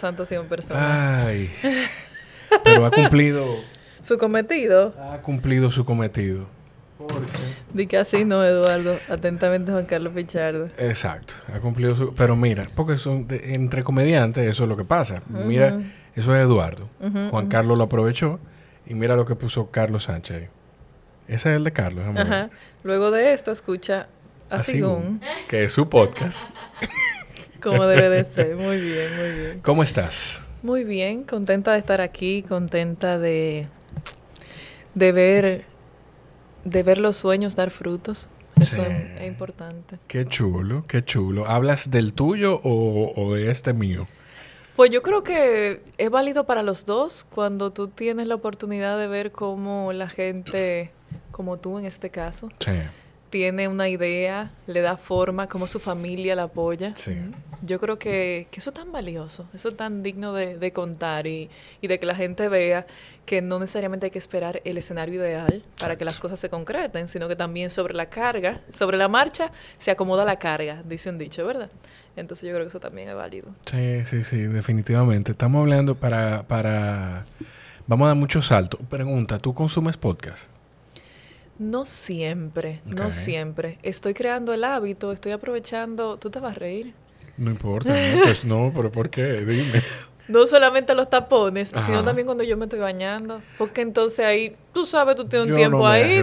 Santo sea un personaje. Ay, pero ha cumplido Su cometido. Ha cumplido su cometido. Di que así no, Eduardo. Atentamente, Juan Carlos Pichardo. Exacto, ha cumplido su... Pero mira, porque son entre comediantes eso es lo que pasa. Mira, eso es Eduardo. Juan Carlos lo aprovechó y mira lo que puso Carlos Sánchez ahí. Ese es el de Carlos. Ajá. Luego de esto, escucha a Sigún, que es su podcast. Como debe de ser. Muy bien, muy bien. ¿Cómo estás? Muy bien, contenta de estar aquí, contenta de ver los sueños dar frutos. Eso es importante. Qué chulo, qué chulo. ¿Hablas del tuyo o de este mío? Pues yo creo que es válido para los dos cuando tú tienes la oportunidad de ver cómo la gente, como tú en este caso, tiene una idea, le da forma, cómo su familia la apoya. Sí. Yo creo que eso es tan valioso, eso es tan digno de contar y de que la gente vea que no necesariamente hay que esperar el escenario ideal para que las cosas se concreten, sino que también sobre la carga, sobre la marcha, se acomoda la carga, dice un dicho, ¿verdad? Entonces yo creo que eso también es válido. Sí, definitivamente. Estamos hablando para... Vamos a dar muchos saltos. Pregunta, ¿tú consumes podcast? No siempre, no siempre. Estoy creando el hábito, estoy aprovechando... ¿Tú te vas a reír? No importa, no, pues no, pero ¿por qué? Dime. No solamente los tapones, Ajá. sino también cuando yo me estoy bañando. Porque entonces ahí, tú sabes, tú tienes un Yo tiempo no me ahí.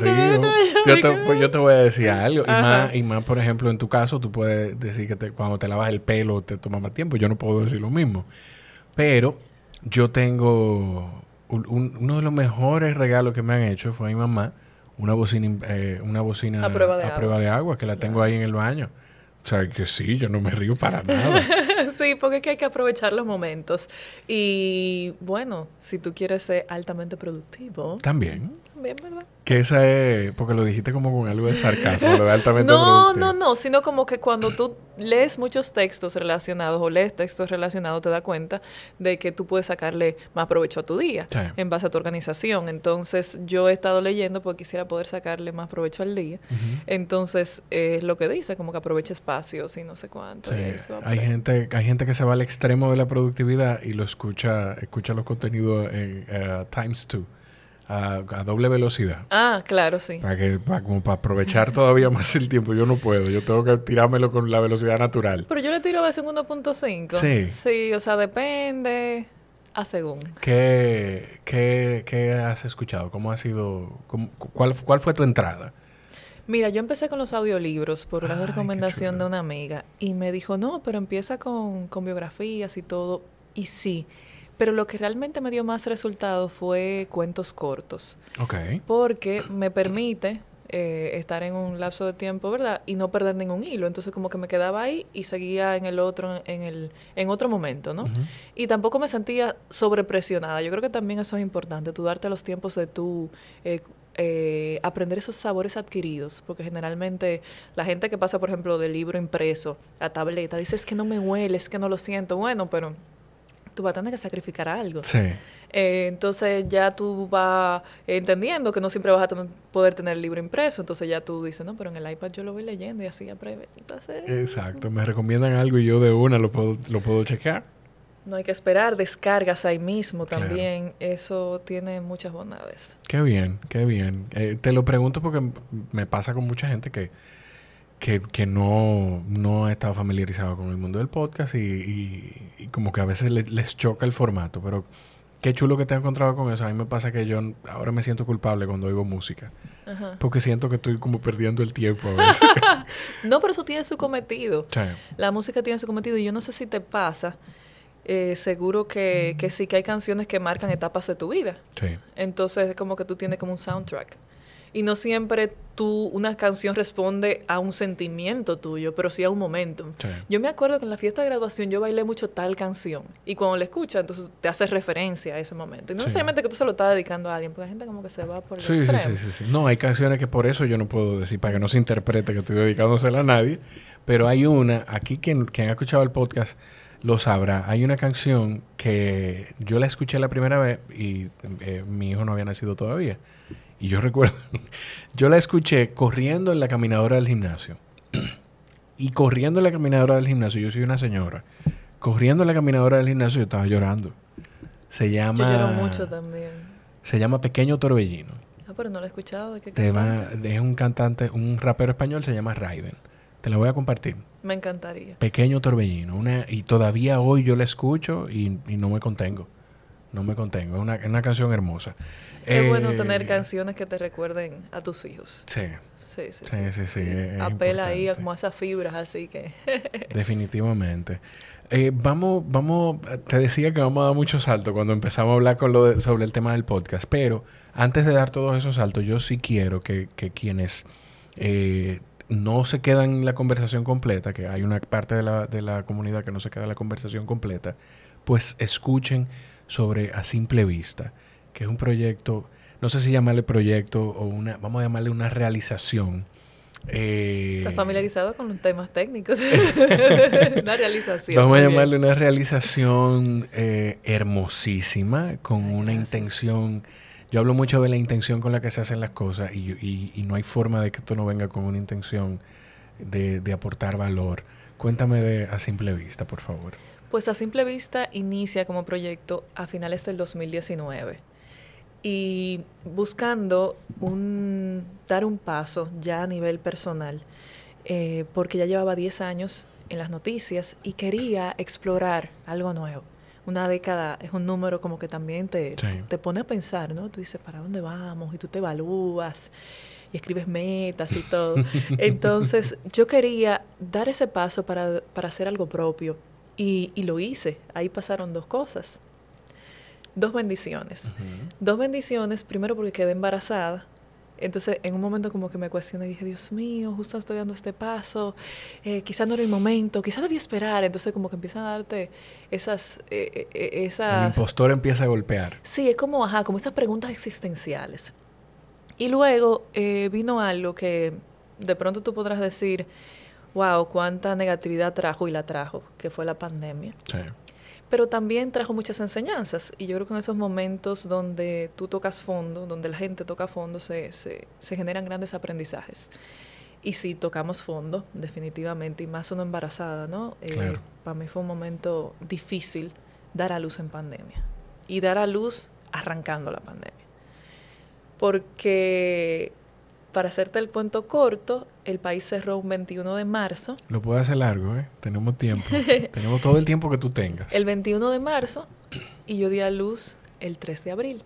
río. Yo te voy a decir algo. Y más, por ejemplo, en tu caso, tú puedes decir que cuando te lavas el pelo te toma más tiempo. Yo no puedo decir lo mismo. Pero yo tengo... uno de los mejores regalos que me han hecho fue a mi mamá. Una bocina a prueba de agua que la tengo ahí en el baño. O sea, que sí, yo no me río para nada. Sí, porque es que hay que aprovechar los momentos. Y bueno, si tú quieres ser altamente productivo... También, ¿verdad? Que esa es... Porque lo dijiste como con algo de sarcasmo, lo de altamente productivo. No, sino como que cuando tú lees muchos textos relacionados o lees textos relacionados te das cuenta de que tú puedes sacarle más provecho a tu día en base a tu organización. Entonces, yo he estado leyendo porque quisiera poder sacarle más provecho al día. Entonces, lo que dice, como que aproveche espacios y no sé cuánto. Sí. Hay gente que se va al extremo de la productividad y lo escucha los contenidos en times 2. A doble velocidad. Ah, claro, sí. Para aprovechar todavía más el tiempo. Yo no puedo. Yo tengo que tirármelo con la velocidad natural. Pero yo le tiro a veces un 1.5. Sí. Sí, o sea, depende a según. ¿Qué has escuchado? ¿Cómo ha sido? ¿Cuál fue tu entrada? Mira, yo empecé con los audiolibros por una recomendación de una amiga. Y me dijo, no, pero empieza con biografías y todo. Y sí. Pero lo que realmente me dio más resultado fue cuentos cortos. Ok. Porque me permite estar en un lapso de tiempo, ¿verdad? Y no perder ningún hilo. Entonces como que me quedaba ahí y seguía en otro momento, ¿no? Y tampoco me sentía sobrepresionada. Yo creo que también eso es importante, tú darte los tiempos de tú aprender esos sabores adquiridos. Porque generalmente la gente que pasa, por ejemplo, del libro impreso a tableta, dice, es que no me huele, es que no lo siento. Bueno, pero... tú vas a tener que sacrificar algo. Sí. Entonces ya tú vas entendiendo que no siempre vas a poder tener el libro impreso. Entonces ya tú dices, no, pero en el iPad yo lo voy leyendo y así aprende. Entonces... Exacto. Me recomiendan algo y yo de una lo puedo checar. No hay que esperar. Descargas ahí mismo también. Claro. Eso tiene muchas bondades. Qué bien, qué bien. Te lo pregunto porque me pasa con mucha gente que no ha estado familiarizado con el mundo del podcast y como que a veces les choca el formato, pero qué chulo que te has encontrado con eso. A mí me pasa que yo ahora me siento culpable cuando oigo música. Ajá. Porque siento que estoy como perdiendo el tiempo a veces. No, pero eso tiene su cometido. Sí. La música tiene su cometido y yo no sé si te pasa, seguro que sí, que hay canciones que marcan etapas de tu vida. Sí. Entonces como que tú tienes como un soundtrack. Y no siempre una canción responde a un sentimiento tuyo, pero sí a un momento. Sí. Yo me acuerdo que en la fiesta de graduación yo bailé mucho tal canción. Y cuando la escuchas, entonces te hace referencia a ese momento. Y no necesariamente que tú se lo estás dedicando a alguien, porque la gente como que se va por el extremo. Sí. No, hay canciones que por eso yo no puedo decir, para que no se interprete que estoy dedicándosela a nadie. Pero hay una, aquí quien ha escuchado el podcast lo sabrá. Hay una canción que yo la escuché la primera vez y mi hijo no había nacido todavía. Y yo recuerdo, yo la escuché corriendo en la caminadora del gimnasio. Y corriendo en la caminadora del gimnasio, yo soy una señora corriendo la caminadora del gimnasio, yo estaba llorando. Se llama... Yo lloro mucho también. Se llama Pequeño Torbellino. Ah, pero no lo he escuchado. ¿De qué cantante? Es un cantante, un rapero español, se llama Raiden. Te la voy a compartir. Me encantaría. Pequeño Torbellino. Y todavía hoy yo la escucho y no me contengo. No me contengo. Es una canción hermosa. Es bueno tener canciones que te recuerden a tus hijos. Sí. Sí. Apela ahí a como a esas fibras, así que... Definitivamente. Vamos, te decía que vamos a dar muchos saltos cuando empezamos a hablar sobre el tema del podcast, pero antes de dar todos esos saltos, yo sí quiero que quienes no se quedan en la conversación completa, que hay una parte de la comunidad que no se queda en la conversación completa, pues escuchen sobre A Simple Vista, que es un proyecto, no sé si llamarle proyecto o vamos a llamarle una realización. ¿Estás familiarizado con los temas técnicos? Una realización. Vamos a llamarle una realización hermosísima, con una gracias. intención. Yo hablo mucho de la intención con la que se hacen las cosas y no hay forma de que esto no venga con una intención de aportar valor. Cuéntame de A Simple Vista, por favor. Pues A Simple Vista inicia como proyecto a finales del 2019. Y buscando dar un paso ya a nivel personal, porque ya llevaba 10 años en las noticias y quería explorar algo nuevo. Una década es un número como que también te pone a pensar, ¿no? Tú dices, ¿para dónde vamos? Y tú te evalúas y escribes metas y todo. Entonces, yo quería dar ese paso para hacer algo propio y lo hice. Ahí pasaron dos cosas. Dos bendiciones. Dos bendiciones, primero porque quedé embarazada. Entonces, en un momento como que me cuestioné y dije, Dios mío, justo estoy dando este paso. Quizás no era el momento, quizás debía esperar. Entonces, como que empiezan a darte esas... El impostor empieza a golpear. Sí, es como, como esas preguntas existenciales. Y luego vino algo que de pronto tú podrás decir, wow, cuánta negatividad trajo y la trajo, que fue la pandemia. Sí. Pero también trajo muchas enseñanzas. Y yo creo que en esos momentos donde tú tocas fondo, donde la gente toca fondo, se generan grandes aprendizajes. Y sí, tocamos fondo, definitivamente, y más uno embarazada, ¿no? Claro. Para mí fue un momento difícil dar a luz en pandemia. Y dar a luz arrancando la pandemia. Porque, para hacerte el cuento corto, el país cerró un 21 de marzo. Lo puedo hacer largo, ¿eh? Tenemos tiempo. Tenemos todo el tiempo que tú tengas. El 21 de marzo y yo di a luz el 3 de abril.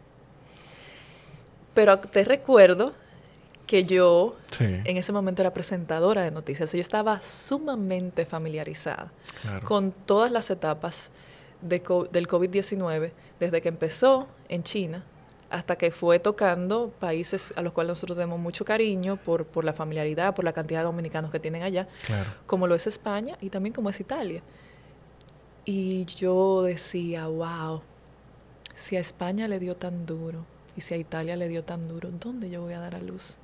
Pero te recuerdo que yo en ese momento era presentadora de noticias. Yo estaba sumamente familiarizada con todas las etapas del COVID-19, desde que empezó en China hasta que fue tocando países a los cuales nosotros tenemos mucho cariño por la familiaridad, por la cantidad de dominicanos que tienen allá, como lo es España y también como es Italia. Y yo decía, wow, si a España le dio tan duro y si a Italia le dio tan duro, ¿dónde yo voy a dar a luz?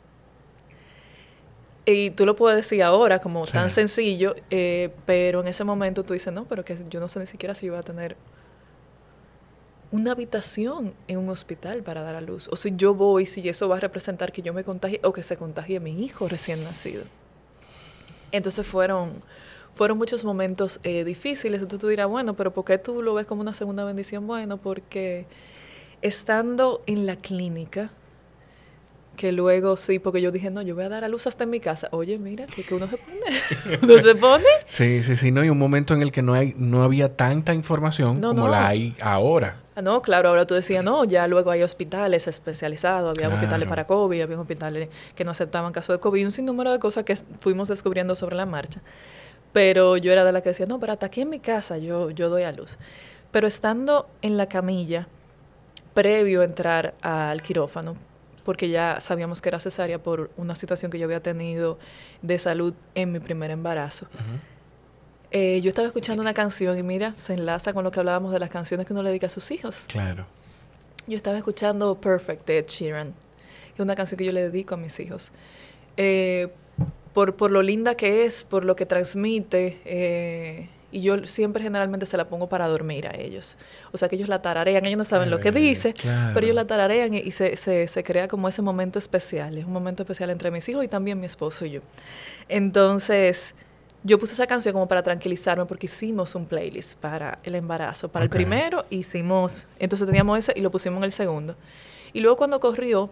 Y tú lo puedes decir ahora como tan sencillo, pero en ese momento tú dices, no, pero que yo no sé ni siquiera si yo voy a tener una habitación en un hospital para dar a luz. O si yo voy, si eso va a representar que yo me contagie o que se contagie mi hijo recién nacido. Entonces fueron muchos momentos difíciles. Entonces tú dirás, bueno, pero ¿por qué tú lo ves como una segunda bendición? Bueno, porque estando en la clínica, que luego sí, porque yo dije, no, yo voy a dar a luz hasta en mi casa. Oye, mira, que uno se pone. ¿Uno se pone? Sí, no. Y un momento en el que no había tanta información como la hay ahora. No, claro, ahora tú decías, no, ya luego hay hospitales especializados, había hospitales para COVID, había hospitales que no aceptaban casos de COVID, un sinnúmero de cosas que fuimos descubriendo sobre la marcha. Pero yo era de la que decía, no, pero hasta aquí en mi casa yo doy a luz. Pero estando en la camilla, previo a entrar al quirófano, porque ya sabíamos que era cesárea por una situación que yo había tenido de salud en mi primer embarazo. Yo estaba escuchando una canción y mira, se enlaza con lo que hablábamos de las canciones que uno le dedica a sus hijos. Claro. Yo estaba escuchando Perfect de Ed Sheeran, que es una canción que yo le dedico a mis hijos. Por lo linda que es, por lo que transmite, y yo siempre generalmente se la pongo para dormir a ellos. O sea que ellos la tararean, ellos no saben lo que dice, pero ellos la tararean y se crea como ese momento especial. Es un momento especial entre mis hijos y también mi esposo y yo. Entonces, yo puse esa canción como para tranquilizarme porque hicimos un playlist para el embarazo. Para el primero hicimos, entonces teníamos ese y lo pusimos en el segundo. Y luego cuando corrió,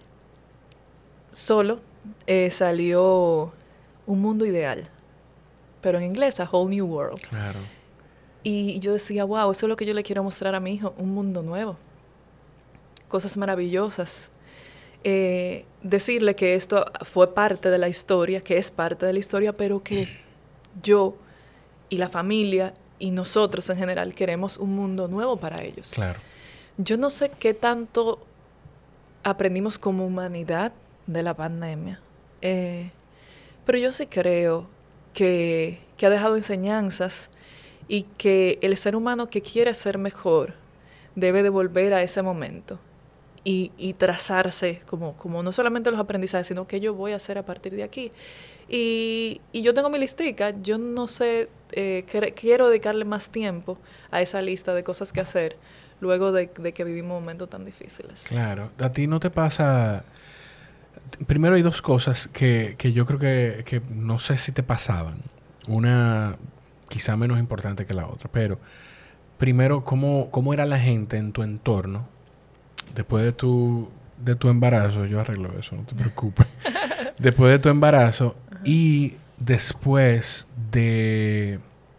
solo salió Un Mundo Ideal, pero en inglés, A Whole New World. Claro. Y yo decía, wow, eso es lo que yo le quiero mostrar a mi hijo, un mundo nuevo. Cosas maravillosas. Decirle que esto fue parte de la historia, que es parte de la historia, pero que yo y la familia y nosotros en general queremos un mundo nuevo para ellos. Claro. Yo no sé qué tanto aprendimos como humanidad de la pandemia, pero yo sí creo que ha dejado enseñanzas y que el ser humano que quiere ser mejor debe de volver a ese momento y trazarse como no solamente los aprendizajes, sino que yo voy a hacer a partir de aquí. Y yo tengo mi listica, yo no sé, quiero dedicarle más tiempo a esa lista de cosas que hacer luego de que vivimos momentos tan difíciles. Claro. ¿A ti no te pasa...? Primero hay dos cosas que yo creo que no sé si te pasaban. Una quizá menos importante que la otra, pero primero, ¿cómo era la gente en tu entorno después de tu embarazo? Yo arreglo eso, no te preocupes. Después de tu embarazo y después de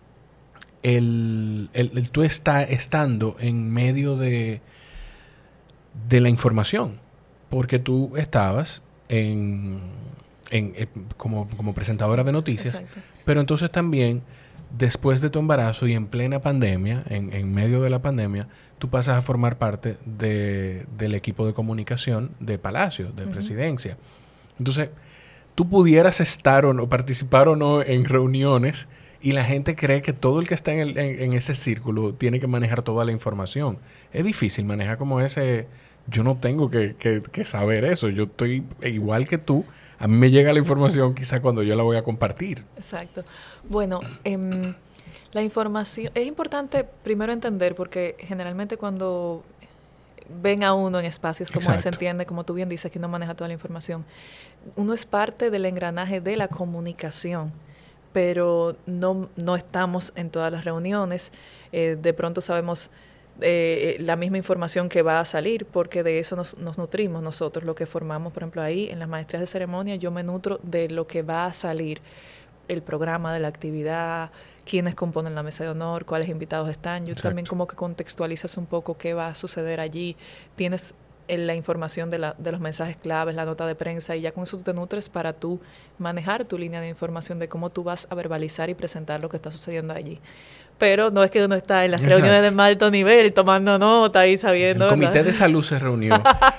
el tú estando en medio de la información, porque tú estabas como presentadora de noticias. Exacto. Pero entonces también después de tu embarazo y en plena pandemia, en medio de la pandemia, tú pasas a formar parte del equipo de comunicación de Palacio, de Presidencia. Entonces, tú pudieras estar o no, participar o no en reuniones y la gente cree que todo el que está en ese círculo tiene que manejar toda la información. Es difícil manejar como ese... Yo no tengo que saber eso. Yo estoy igual que tú. A mí me llega la información quizá cuando yo la voy a compartir. Exacto. Bueno, la información... Es importante primero entender porque generalmente cuando ven a uno en espacios como ese, entiende, como tú bien dices, que uno maneja toda la información. Uno es parte del engranaje de la comunicación, pero no estamos en todas las reuniones. De pronto sabemos... la misma información que va a salir, porque de eso nos nutrimos nosotros, lo que formamos, por ejemplo, ahí en las maestrías de ceremonia, yo me nutro de lo que va a salir, el programa de la actividad, quiénes componen la mesa de honor, cuáles invitados están. Yo también como que contextualizas un poco qué va a suceder allí, tienes la información de los mensajes claves, la nota de prensa, y ya con eso tú te nutres para tú manejar tu línea de información de cómo tú vas a verbalizar y presentar lo que está sucediendo allí. Pero no es que uno está en las reuniones de más alto nivel tomando nota y sabiendo... El comité de salud se reunió.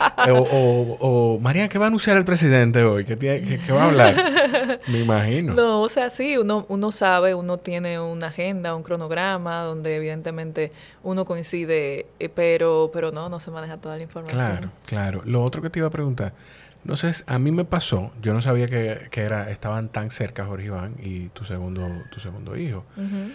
o María, ¿qué va a anunciar el presidente hoy? ¿Qué va a hablar? Me imagino. No, o sea, sí, uno sabe, uno tiene una agenda, un cronograma, donde evidentemente uno coincide, pero no se maneja toda la información. Claro. Lo otro que te iba a preguntar, no sé, a mí me pasó, yo no sabía que estaban tan cerca Jorge Iván y tu segundo hijo. Uh-huh.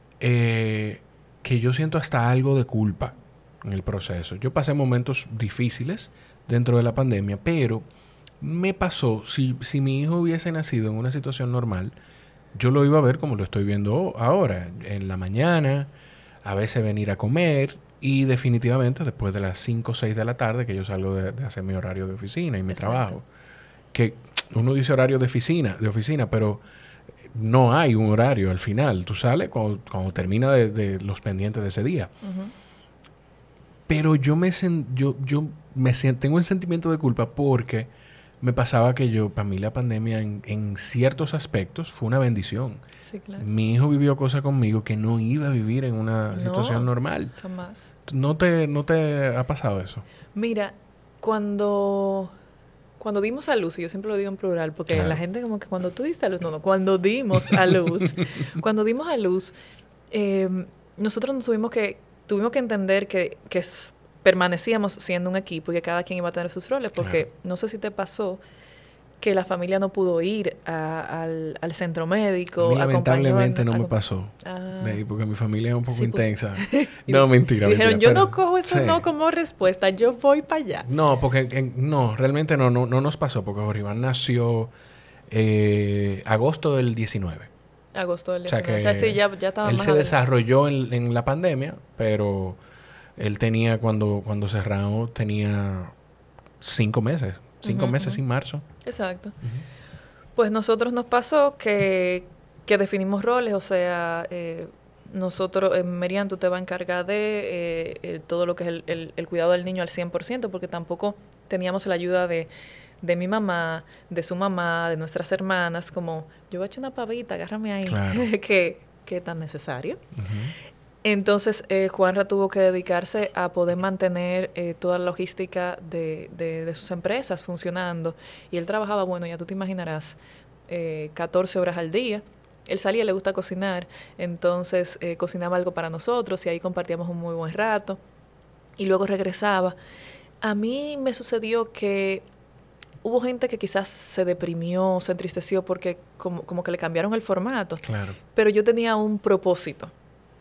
Que yo siento hasta algo de culpa en el proceso. Yo pasé momentos difíciles dentro de la pandemia, pero me pasó, si mi hijo hubiese nacido en una situación normal, yo lo iba a ver como lo estoy viendo ahora, en la mañana, a veces venir a comer y definitivamente después de las 5 o 6 de la tarde, que yo salgo de hacer mi horario de oficina y mi trabajo. Que uno dice horario de oficina, pero... no hay un horario al final. Tú sales cuando termina de los pendientes de ese día. Uh-huh. Pero tengo un sentimiento de culpa porque me pasaba que para mí la pandemia en ciertos aspectos fue una bendición. Sí, claro. Mi hijo vivió cosas conmigo que no iba a vivir en una situación normal. Jamás. ¿No te ha pasado eso? Mira, cuando dimos a luz, y yo siempre lo digo en plural, porque la gente como que cuando tú diste a luz, cuando dimos a luz, nosotros tuvimos que entender que permanecíamos siendo un equipo y que cada quien iba a tener sus roles, porque no sé si te pasó que la familia no pudo ir al centro médico. Lamentablemente no me pasó. Porque mi familia es un poco intensa. No, mentira. Dijeron, yo no cojo eso como respuesta, yo voy para allá. No, porque realmente no nos pasó, porque Jorge Iván nació agosto del 19. Agosto del O sea 19. que O sea, sí, ya estaba él más se adelante. desarrolló en la pandemia, pero él tenía, cuando cerramos, tenía 5 meses. 5 meses sin marzo. Exacto. Pues nosotros nos pasó que definimos roles, o sea, nosotros, Merian, tú te vas a encargar de todo lo que es el cuidado del niño al 100%, porque tampoco teníamos la ayuda de mi mamá, de su mamá, de nuestras hermanas, como, yo voy a echar una pavita, agárrame ahí, Claro. que tan necesario. Entonces, Juanra tuvo que dedicarse a poder mantener toda la logística de sus empresas funcionando. Y él trabajaba, bueno, ya tú te imaginarás, 14 horas al día. Él salía, le gusta cocinar, entonces cocinaba algo para nosotros y ahí compartíamos un muy buen rato. Y luego regresaba. A mí me sucedió que hubo gente que quizás se deprimió, se entristeció porque como que le cambiaron el formato. Claro. Pero yo tenía un propósito.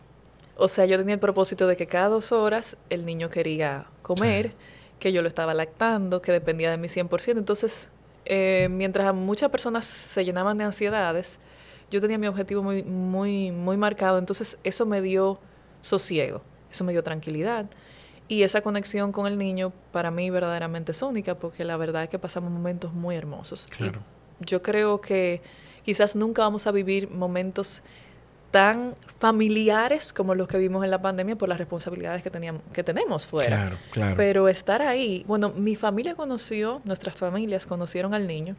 O sea, yo tenía el propósito de que cada 2 horas el niño quería comer, sí, que yo lo estaba lactando, que dependía de mi 100%. Entonces, mientras muchas personas se llenaban de ansiedades, yo tenía mi objetivo muy, muy, muy marcado. Entonces, eso me dio sosiego, eso me dio tranquilidad. Y esa conexión con el niño para mí verdaderamente es única, porque la verdad es que pasamos momentos muy hermosos. Claro. Y yo creo que quizás nunca vamos a vivir momentos tan familiares como los que vimos en la pandemia por las responsabilidades que tenemos fuera. Claro, claro. Pero estar ahí, bueno, mi familia conoció, nuestras familias conocieron al niño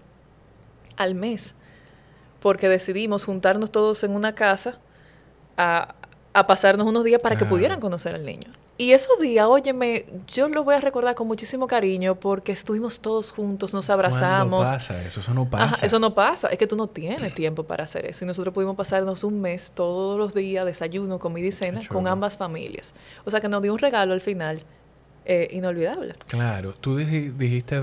al mes, porque decidimos juntarnos todos en una casa a pasarnos unos días para que pudieran conocer al niño. Y esos días, óyeme, yo lo voy a recordar con muchísimo cariño porque estuvimos todos juntos, nos abrazamos. ¿Cuándo pasa eso? Eso no pasa. Ajá, eso no pasa. Es que tú no tienes tiempo para hacer eso. Y nosotros pudimos pasarnos un mes todos los días, desayuno, comida y cena, con ambas familias. O sea que nos dio un regalo al final inolvidable. Claro. Tú dijiste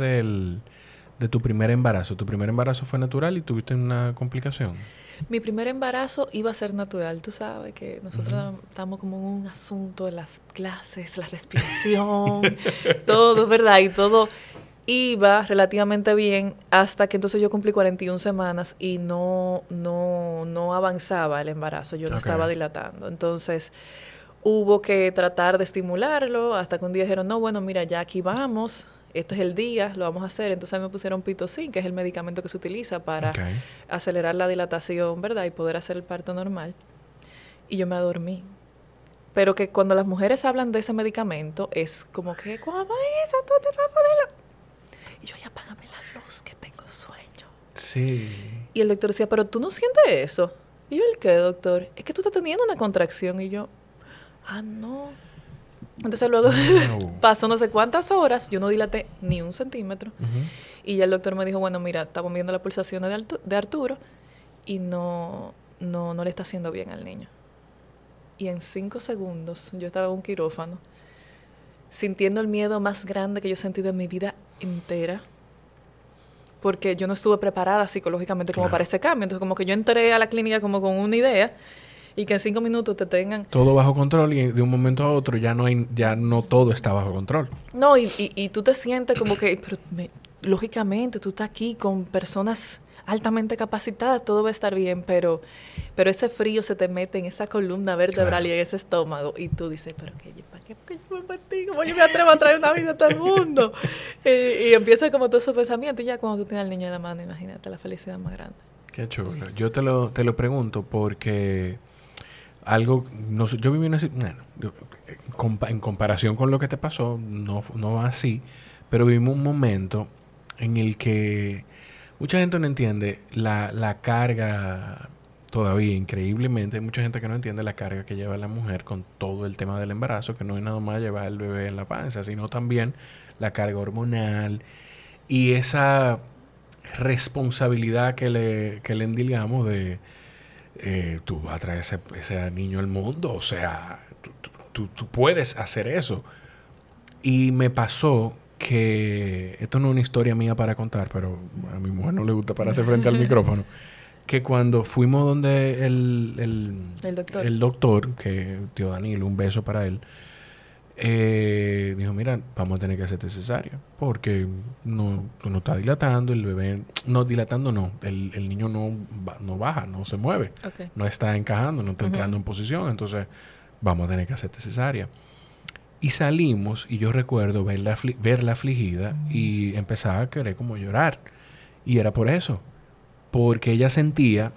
de tu primer embarazo. ¿Tu primer embarazo fue natural y tuviste una complicación? Mi primer embarazo iba a ser natural. Tú sabes que nosotros estamos como en un asunto de las clases, la respiración, todo, ¿verdad? Y todo iba relativamente bien hasta que entonces yo cumplí 41 semanas y no avanzaba el embarazo. Yo no estaba dilatando. Entonces hubo que tratar de estimularlo hasta que un día dijeron, no, bueno, mira, ya aquí vamos. Este es el día, lo vamos a hacer. Entonces me pusieron Pitocin, que es el medicamento que se utiliza para acelerar la dilatación, ¿verdad? Y poder hacer el parto normal. Y yo me adormí. Pero que cuando las mujeres hablan de ese medicamento, es como que, ¿cómo es eso? ¿Dónde vas a ponerlo? Y yo, ya apágame la luz, que tengo sueño. Sí. Y el doctor decía, ¿pero tú no sientes eso? Y yo, ¿el qué, doctor? Es que tú estás teniendo una contracción. Y yo, no. Entonces luego pasó no sé cuántas horas, yo no dilaté ni 1 centímetro. Y ya el doctor me dijo, bueno, mira, estamos viendo las pulsaciones de Arturo y no le está haciendo bien al niño. Y en 5 segundos yo estaba en un quirófano sintiendo el miedo más grande que yo he sentido en mi vida entera, porque yo no estuve preparada psicológicamente como para ese cambio. Entonces como que yo entré a la clínica como con una idea y que en 5 minutos te tengan todo bajo control y de un momento a otro ya no todo está bajo control. No, y tú te sientes como que, pero lógicamente tú estás aquí con personas altamente capacitadas, todo va a estar bien, pero ese frío se te mete en esa columna vertebral y en ese estómago y tú dices, pero ¿para qué yo me metí? ¿Cómo yo me atrevo a traer una vida a todo el mundo? Y empieza como todo ese pensamiento y ya cuando tú tienes al niño en la mano, imagínate la felicidad más grande. Qué chulo. Yo te lo pregunto porque yo viví una en comparación con lo que te pasó, no así, pero vivimos un momento en el que mucha gente no entiende la carga todavía, increíblemente, hay mucha gente que no entiende la carga que lleva la mujer con todo el tema del embarazo, que no es nada más llevar el bebé en la panza, sino también la carga hormonal y esa responsabilidad que le endilgamos de tú vas a traer ese niño al mundo, o sea, tú puedes hacer eso. Y me pasó que, esto no es una historia mía para contar, pero a mi mujer no le gusta pararse frente al micrófono, que cuando fuimos donde el doctor, que tío Danilo, un beso para él, dijo, mira, vamos a tener que hacerte cesárea porque tú no estás dilatando, el bebé, no dilatando no, el niño no baja, no se mueve, Okay. no está encajando, no está entrando en posición, entonces vamos a tener que hacerte cesárea. Y salimos y yo recuerdo verla afligida y empezaba a querer como llorar. Y era por eso, porque ella sentía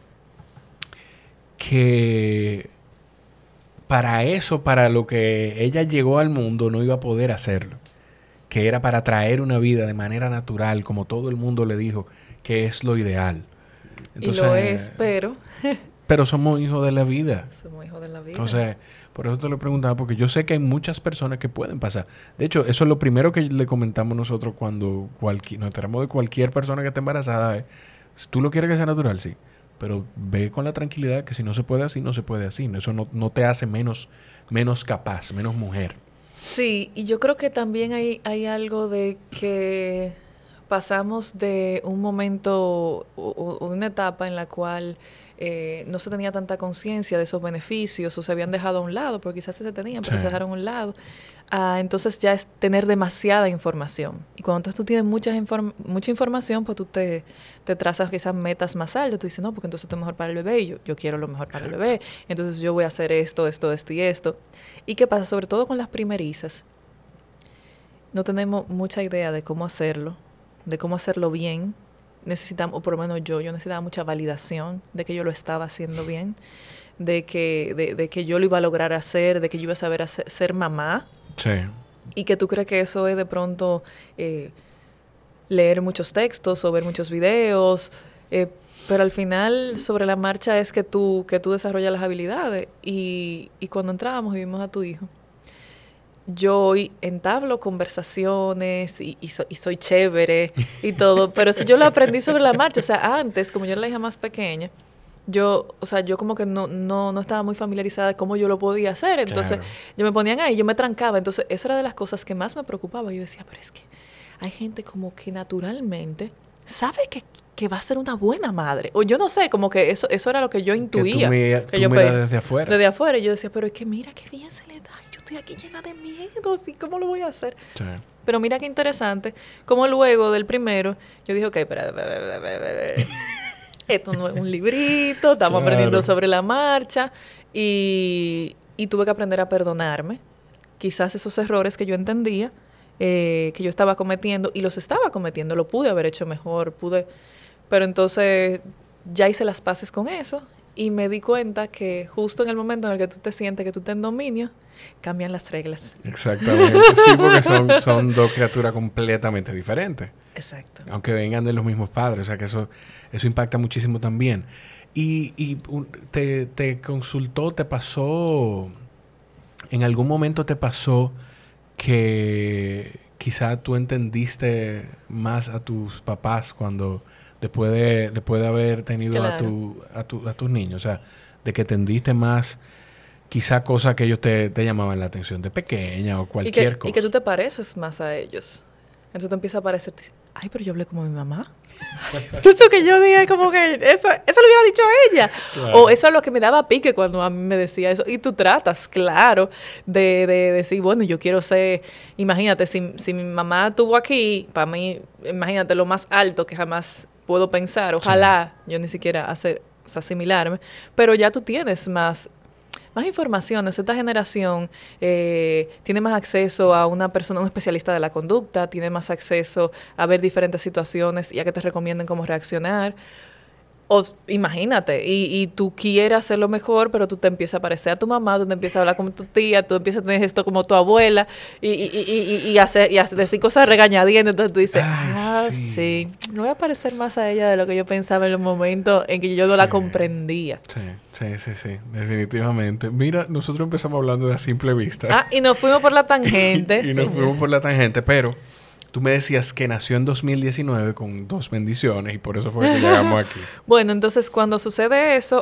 que para lo que ella llegó al mundo, no iba a poder hacerlo. Que era para traer una vida de manera natural, como todo el mundo le dijo, que es lo ideal. Entonces, y lo es, pero... pero somos hijos de la vida. Somos hijos de la vida. Entonces, por eso te lo preguntaba, porque yo sé que hay muchas personas que pueden pasar. De hecho, eso es lo primero que le comentamos nosotros cuando nos enteramos de cualquier persona que esté embarazada. Si tú lo quieres que sea natural, sí. Pero ve con la tranquilidad que si no se puede así, no se puede así. Eso no te hace menos capaz, menos mujer. Sí, y yo creo que también hay algo de que pasamos de un momento o una etapa en la cual no se tenía tanta conciencia de esos beneficios o se habían dejado a un lado, porque quizás se tenían, pero se dejaron a un lado. Entonces ya es tener demasiada información. Y cuando entonces tú tienes mucha información, pues tú te trazas quizás metas más altas. Tú dices, no, porque entonces esto es mejor para el bebé y yo quiero lo mejor para el bebé. Entonces yo voy a hacer esto y esto. ¿Y qué pasa? Sobre todo con las primerizas. No tenemos mucha idea de cómo hacerlo bien. Necesitamos, o por lo menos yo necesitaba mucha validación de que yo lo estaba haciendo bien, de que yo lo iba a lograr hacer, de que yo iba a saber ser mamá. Sí. Y que tú crees que eso es de pronto leer muchos textos o ver muchos videos, pero al final sobre la marcha es que tú desarrollas las habilidades. Y cuando entrábamos y vimos a tu hijo, yo hoy entablo conversaciones y soy chévere y todo, pero eso yo lo aprendí sobre la marcha. O sea, antes, como yo era la hija más pequeña, yo como que no estaba muy familiarizada de cómo yo lo podía hacer. Entonces, yo me ponían ahí, yo me trancaba. Entonces, eso era de las cosas que más me preocupaba. Yo decía, pero es que hay gente como que naturalmente sabe que va a ser una buena madre. O yo no sé, como que eso era lo que yo intuía. Que yo miras desde afuera. Desde afuera. Y yo decía, pero es que mira qué bien se le da. Yo estoy aquí llena de miedo. ¿Sí? ¿Cómo lo voy a hacer? Sí. Pero mira qué interesante. Como luego del primero, yo dije, ok, espera. Esto no es un librito, estamos aprendiendo sobre la marcha y tuve que aprender a perdonarme. Quizás esos errores que yo entendía, que yo estaba cometiendo y los estaba cometiendo, lo pude haber hecho mejor, pero entonces ya hice las paces con eso y me di cuenta que justo en el momento en el que tú te sientes que tú estás en dominio, cambian las reglas. Exactamente, sí, porque son dos criaturas completamente diferentes. Exacto. Aunque vengan de los mismos padres, o sea que eso impacta muchísimo también. Y te consultó, te pasó, en algún momento te pasó que quizá tú entendiste más a tus papás cuando después de haber tenido claro. a tus niños, o sea, de que entendiste más quizá cosas que ellos te llamaban la atención de pequeña o cualquier cosa. Y que tú te pareces más a ellos. Entonces te empieza a parecer, ay, pero yo hablé como mi mamá. Eso que yo dije, como que eso lo hubiera dicho ella. Claro. O eso es lo que me daba pique cuando a mí me decía eso. Y tú tratas, claro, de decir, bueno, yo quiero ser, imagínate, si mi mamá estuvo aquí, para mí, imagínate lo más alto que jamás puedo pensar. Ojalá yo ni siquiera asimilarme. Pero ya tú tienes más información. Esta generación tiene más acceso a una persona, un especialista de la conducta, tiene más acceso a ver diferentes situaciones y a que te recomienden cómo reaccionar. O imagínate, y tú quieres hacerlo mejor, pero tú te empiezas a parecer a tu mamá, tú te empiezas a hablar como tu tía, tú empiezas a tener esto como tu abuela y decir cosas regañadientes. Entonces tú dices, sí, me voy a parecer más a ella de lo que yo pensaba en los momentos en que yo no la comprendía. Sí, definitivamente. Mira, nosotros empezamos hablando de a simple vista. Y nos fuimos por la tangente. Nos fuimos por la tangente, pero tú me decías que nació en 2019 con 2 bendiciones y por eso fue que llegamos aquí. Bueno, entonces cuando sucede eso,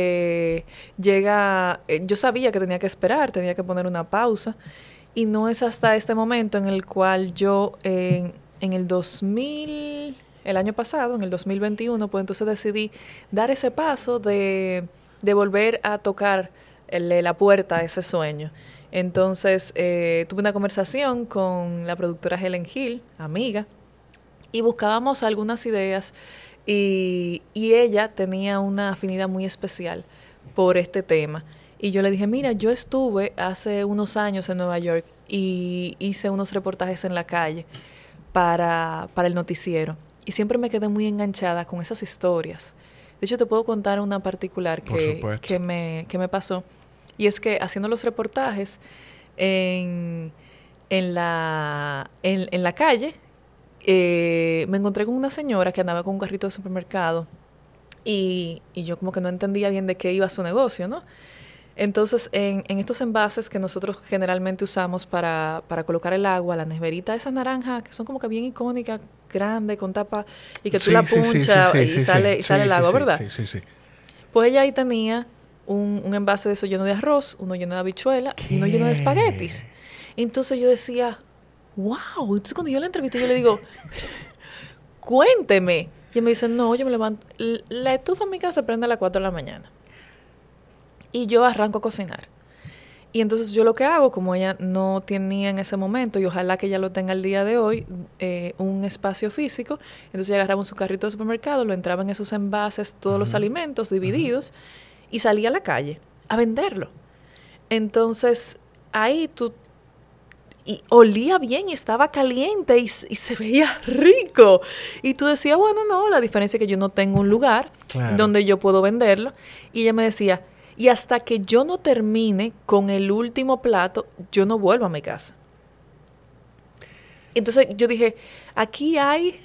llega... yo sabía que tenía que esperar, tenía que poner una pausa y no es hasta este momento en el cual yo en el 2000... El año pasado, en el 2021, pues entonces decidí dar ese paso de volver a tocar la puerta a ese sueño. Entonces, tuve una conversación con la productora Helen Hill, amiga, y buscábamos algunas ideas y ella tenía una afinidad muy especial por este tema. Y yo le dije, mira, yo estuve hace unos años en Nueva York y hice unos reportajes en la calle para el noticiero. Y siempre me quedé muy enganchada con esas historias. De hecho, te puedo contar una particular que me pasó. Y es que haciendo los reportajes en la calle, me encontré con una señora que andaba con un carrito de supermercado y yo como que no entendía bien de qué iba su negocio, ¿no? Entonces, en estos envases que nosotros generalmente usamos para colocar el agua, la neverita, esas naranjas que son como que bien icónicas, grandes, con tapa, y que tú la punchas y sale el agua, ¿verdad? Sí. Pues ella ahí tenía un envase de eso lleno de arroz, uno lleno de habichuela y uno lleno de espaguetis. Entonces yo decía, wow. Entonces cuando yo la entrevisté, yo le digo, cuénteme. Y ella me dice, no, yo me levanto. La estufa en mi casa prende a las 4 de la mañana. Y yo arranco a cocinar. Y entonces yo lo que hago, como ella no tenía en ese momento, y ojalá que ella lo tenga el día de hoy, un espacio físico, entonces ella agarraba su carrito de supermercado, lo entraba en esos envases, todos los alimentos divididos, y salía a la calle a venderlo. Entonces, ahí y olía bien y estaba caliente y se veía rico. Y tú decías, bueno, no, la diferencia es que yo no tengo un lugar donde yo puedo venderlo. Y ella me decía, y hasta que yo no termine con el último plato, yo no vuelvo a mi casa. Entonces yo dije, aquí hay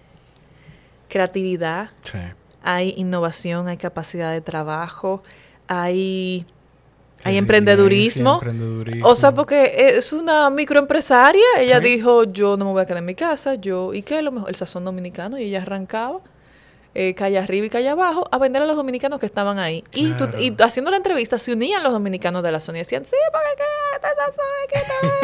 creatividad, hay innovación, hay capacidad de trabajo, hay emprendedurismo. O sea, porque es una microempresaria. Ella dijo, yo no me voy a quedar en mi casa. ¿Y qué es lo mejor? El sazón dominicano. Y ella arrancaba calle arriba y calle abajo a vender a los dominicanos que estaban ahí. Claro. Y haciendo la entrevista se unían los dominicanos de la zona y decían, sí, porque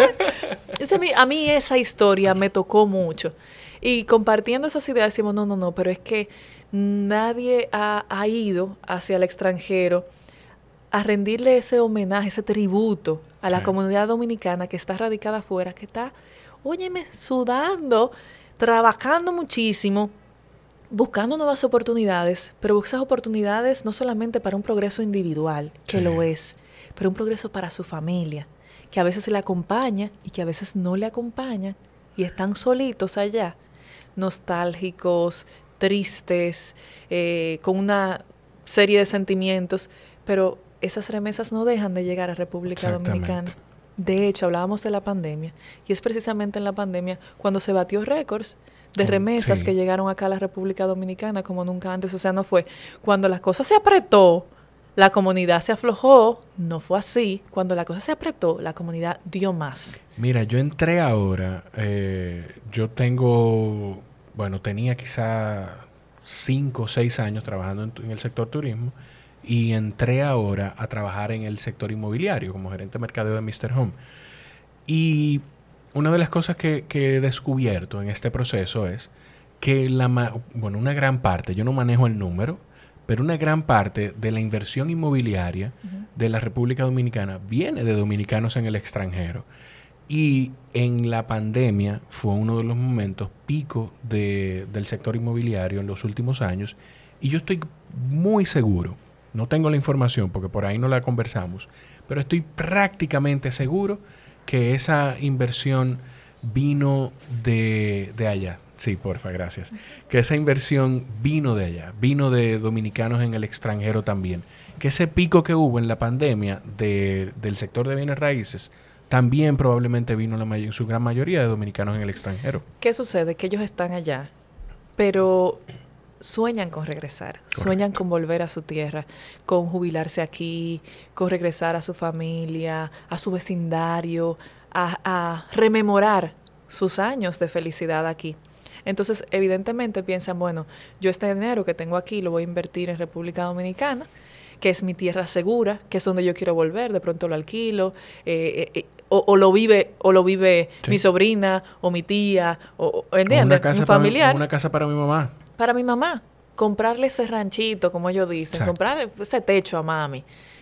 qué a mí esa historia me tocó mucho. Y compartiendo esas ideas decimos, no, pero es que nadie ha ido hacia el extranjero a rendirle ese homenaje, ese tributo a la comunidad dominicana que está radicada afuera, que está, óyeme, sudando, trabajando muchísimo, buscando nuevas oportunidades, pero esas oportunidades no solamente para un progreso individual, que lo es, pero un progreso para su familia, que a veces se le acompaña y que a veces no le acompaña, y están solitos allá, nostálgicos, tristes, con una serie de sentimientos, pero esas remesas no dejan de llegar a República Dominicana. De hecho, hablábamos de la pandemia, y es precisamente en la pandemia cuando se batió récords de remesas que llegaron acá a la República Dominicana como nunca antes. O sea, no fue cuando la cosa se apretó, la comunidad se aflojó. No fue así. Cuando la cosa se apretó, la comunidad dio más. Mira, yo entré ahora, tenía quizá 5 o 6 años trabajando en el sector turismo, y entré ahora a trabajar en el sector inmobiliario como gerente de mercadeo de Mr. Home. Y una de las cosas que he descubierto en este proceso es que una gran parte, yo no manejo el número, pero una gran parte de la inversión inmobiliaria de la República Dominicana viene de dominicanos en el extranjero. Y en la pandemia fue uno de los momentos pico del sector inmobiliario en los últimos años. Y yo estoy muy seguro, no tengo la información porque por ahí no la conversamos, pero estoy prácticamente seguro que esa inversión vino de allá. Sí, porfa, gracias. Que esa inversión vino de allá, vino de dominicanos en el extranjero también. Que ese pico que hubo en la pandemia del sector de bienes raíces también probablemente vino en su gran mayoría de dominicanos en el extranjero. ¿Qué sucede? Que ellos están allá, pero sueñan con regresar, sueñan con volver a su tierra, con jubilarse aquí, con regresar a su familia, a su vecindario, a rememorar sus años de felicidad aquí. Entonces, evidentemente piensan, bueno, yo este dinero que tengo aquí lo voy a invertir en República Dominicana, que es mi tierra segura, que es donde yo quiero volver, de pronto lo alquilo, o lo vive mi sobrina o mi tía, ¿entiendes? Un familiar. Una casa para mi mamá. Para mi mamá, comprarle ese ranchito, como ellos dicen, comprarle ese techo a mami,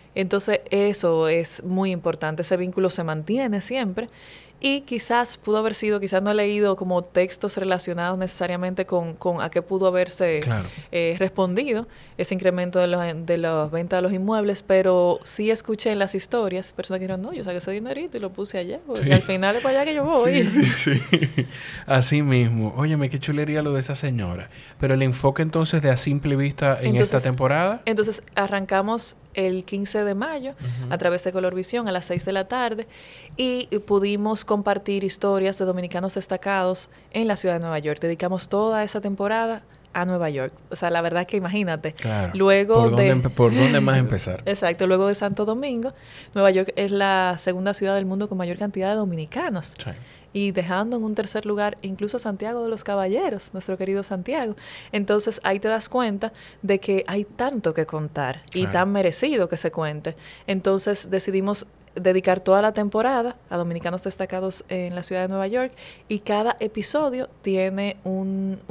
Entonces eso es muy importante, ese vínculo se mantiene siempre. Y quizás pudo haber sido, quizás no he leído como textos relacionados necesariamente con a qué pudo haberse respondido ese incremento de las ventas de los inmuebles, pero sí escuché en las historias personas que dijeron, no, yo saqué ese dinerito y lo puse allá, porque al final es para allá que yo voy. Sí. Así mismo. Óyeme, qué chulería lo de esa señora. Pero el enfoque entonces de A Simple Vista en esta temporada. Entonces arrancamos el 15 de mayo a través de Colorvisión a las 6 de la tarde y pudimos compartir historias de dominicanos destacados en la ciudad de Nueva York. Dedicamos toda esa temporada a Nueva York. O sea, la verdad que imagínate. Claro. Luego ¿Por dónde más empezar? Exacto. Luego de Santo Domingo, Nueva York es la segunda ciudad del mundo con mayor cantidad de dominicanos. Sí. Y dejando en un tercer lugar incluso Santiago de los Caballeros, nuestro querido Santiago. Entonces ahí te das cuenta de que hay tanto que contar y tan merecido que se cuente. Entonces decidimos dedicar toda la temporada a dominicanos destacados en la ciudad de Nueva York y cada episodio tiene un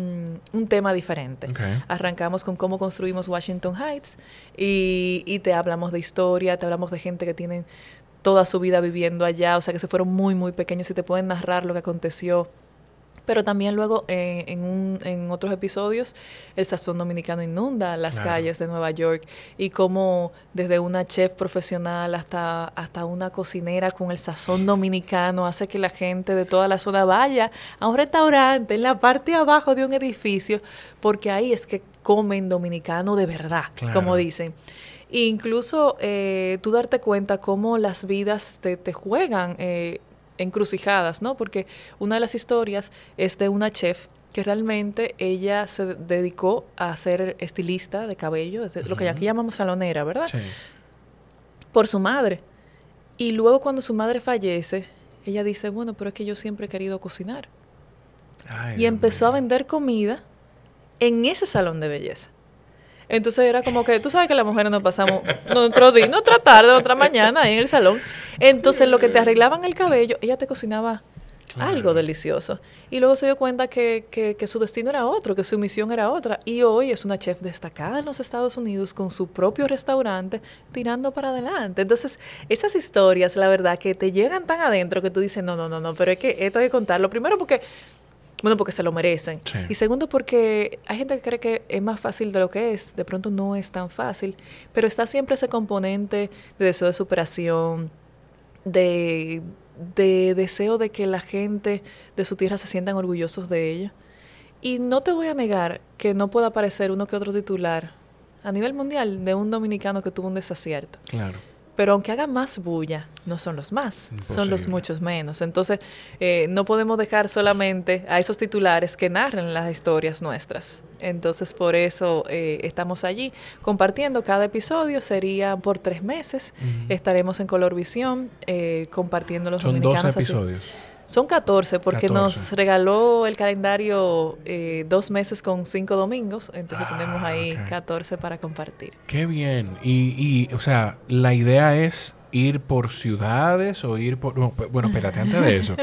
tema diferente. Okay. Arrancamos con cómo construimos Washington Heights y te hablamos de historia, te hablamos de gente que tienen toda su vida viviendo allá, o sea que se fueron muy, muy pequeños y te pueden narrar lo que aconteció. Pero también luego en otros episodios el sazón dominicano inunda las calles de Nueva York y cómo desde una chef profesional hasta una cocinera con el sazón dominicano hace que la gente de toda la zona vaya a un restaurante en la parte de abajo de un edificio porque ahí es que comen dominicano de verdad, como dicen. E incluso tú darte cuenta cómo las vidas te juegan encrucijadas, ¿no? Porque una de las historias es de una chef que realmente ella se dedicó a ser estilista de cabello, lo que aquí llamamos salonera, ¿verdad? Sí. Por su madre. Y luego cuando su madre fallece, ella dice, bueno, pero es que yo siempre he querido cocinar. Ay, y empezó a vender comida en ese salón de belleza. Entonces era como que, tú sabes que las mujeres nos pasamos nuestro día, nuestra tarde, otra mañana en el salón. Entonces lo que te arreglaban el cabello, ella te cocinaba algo delicioso. Y luego se dio cuenta que su destino era otro, que su misión era otra. Y hoy es una chef destacada en los Estados Unidos con su propio restaurante tirando para adelante. Entonces esas historias, la verdad, que te llegan tan adentro que tú dices, no, pero es que esto hay que contarlo. Primero porque se lo merecen. Sí. Y segundo, porque hay gente que cree que es más fácil de lo que es. De pronto no es tan fácil. Pero está siempre ese componente de deseo de superación, de deseo de que la gente de su tierra se sientan orgullosos de ella. Y no te voy a negar que no pueda aparecer uno que otro titular a nivel mundial de un dominicano que tuvo un desacierto. Claro. Pero aunque haga más bulla, no son los más, son los muchos menos. Entonces, no podemos dejar solamente a esos titulares que narren las historias nuestras. Entonces, por eso estamos allí compartiendo. Cada episodio sería por 3 meses. Estaremos en Colorvisión compartiendo los dominicanos. Son 12 episodios. Son 14 porque nos regaló el calendario 2 meses con 5 domingos. Entonces tenemos ahí 14 para compartir. Qué bien. Y o sea, la idea es ir por ciudades o ir por... Bueno, espérate, antes de eso.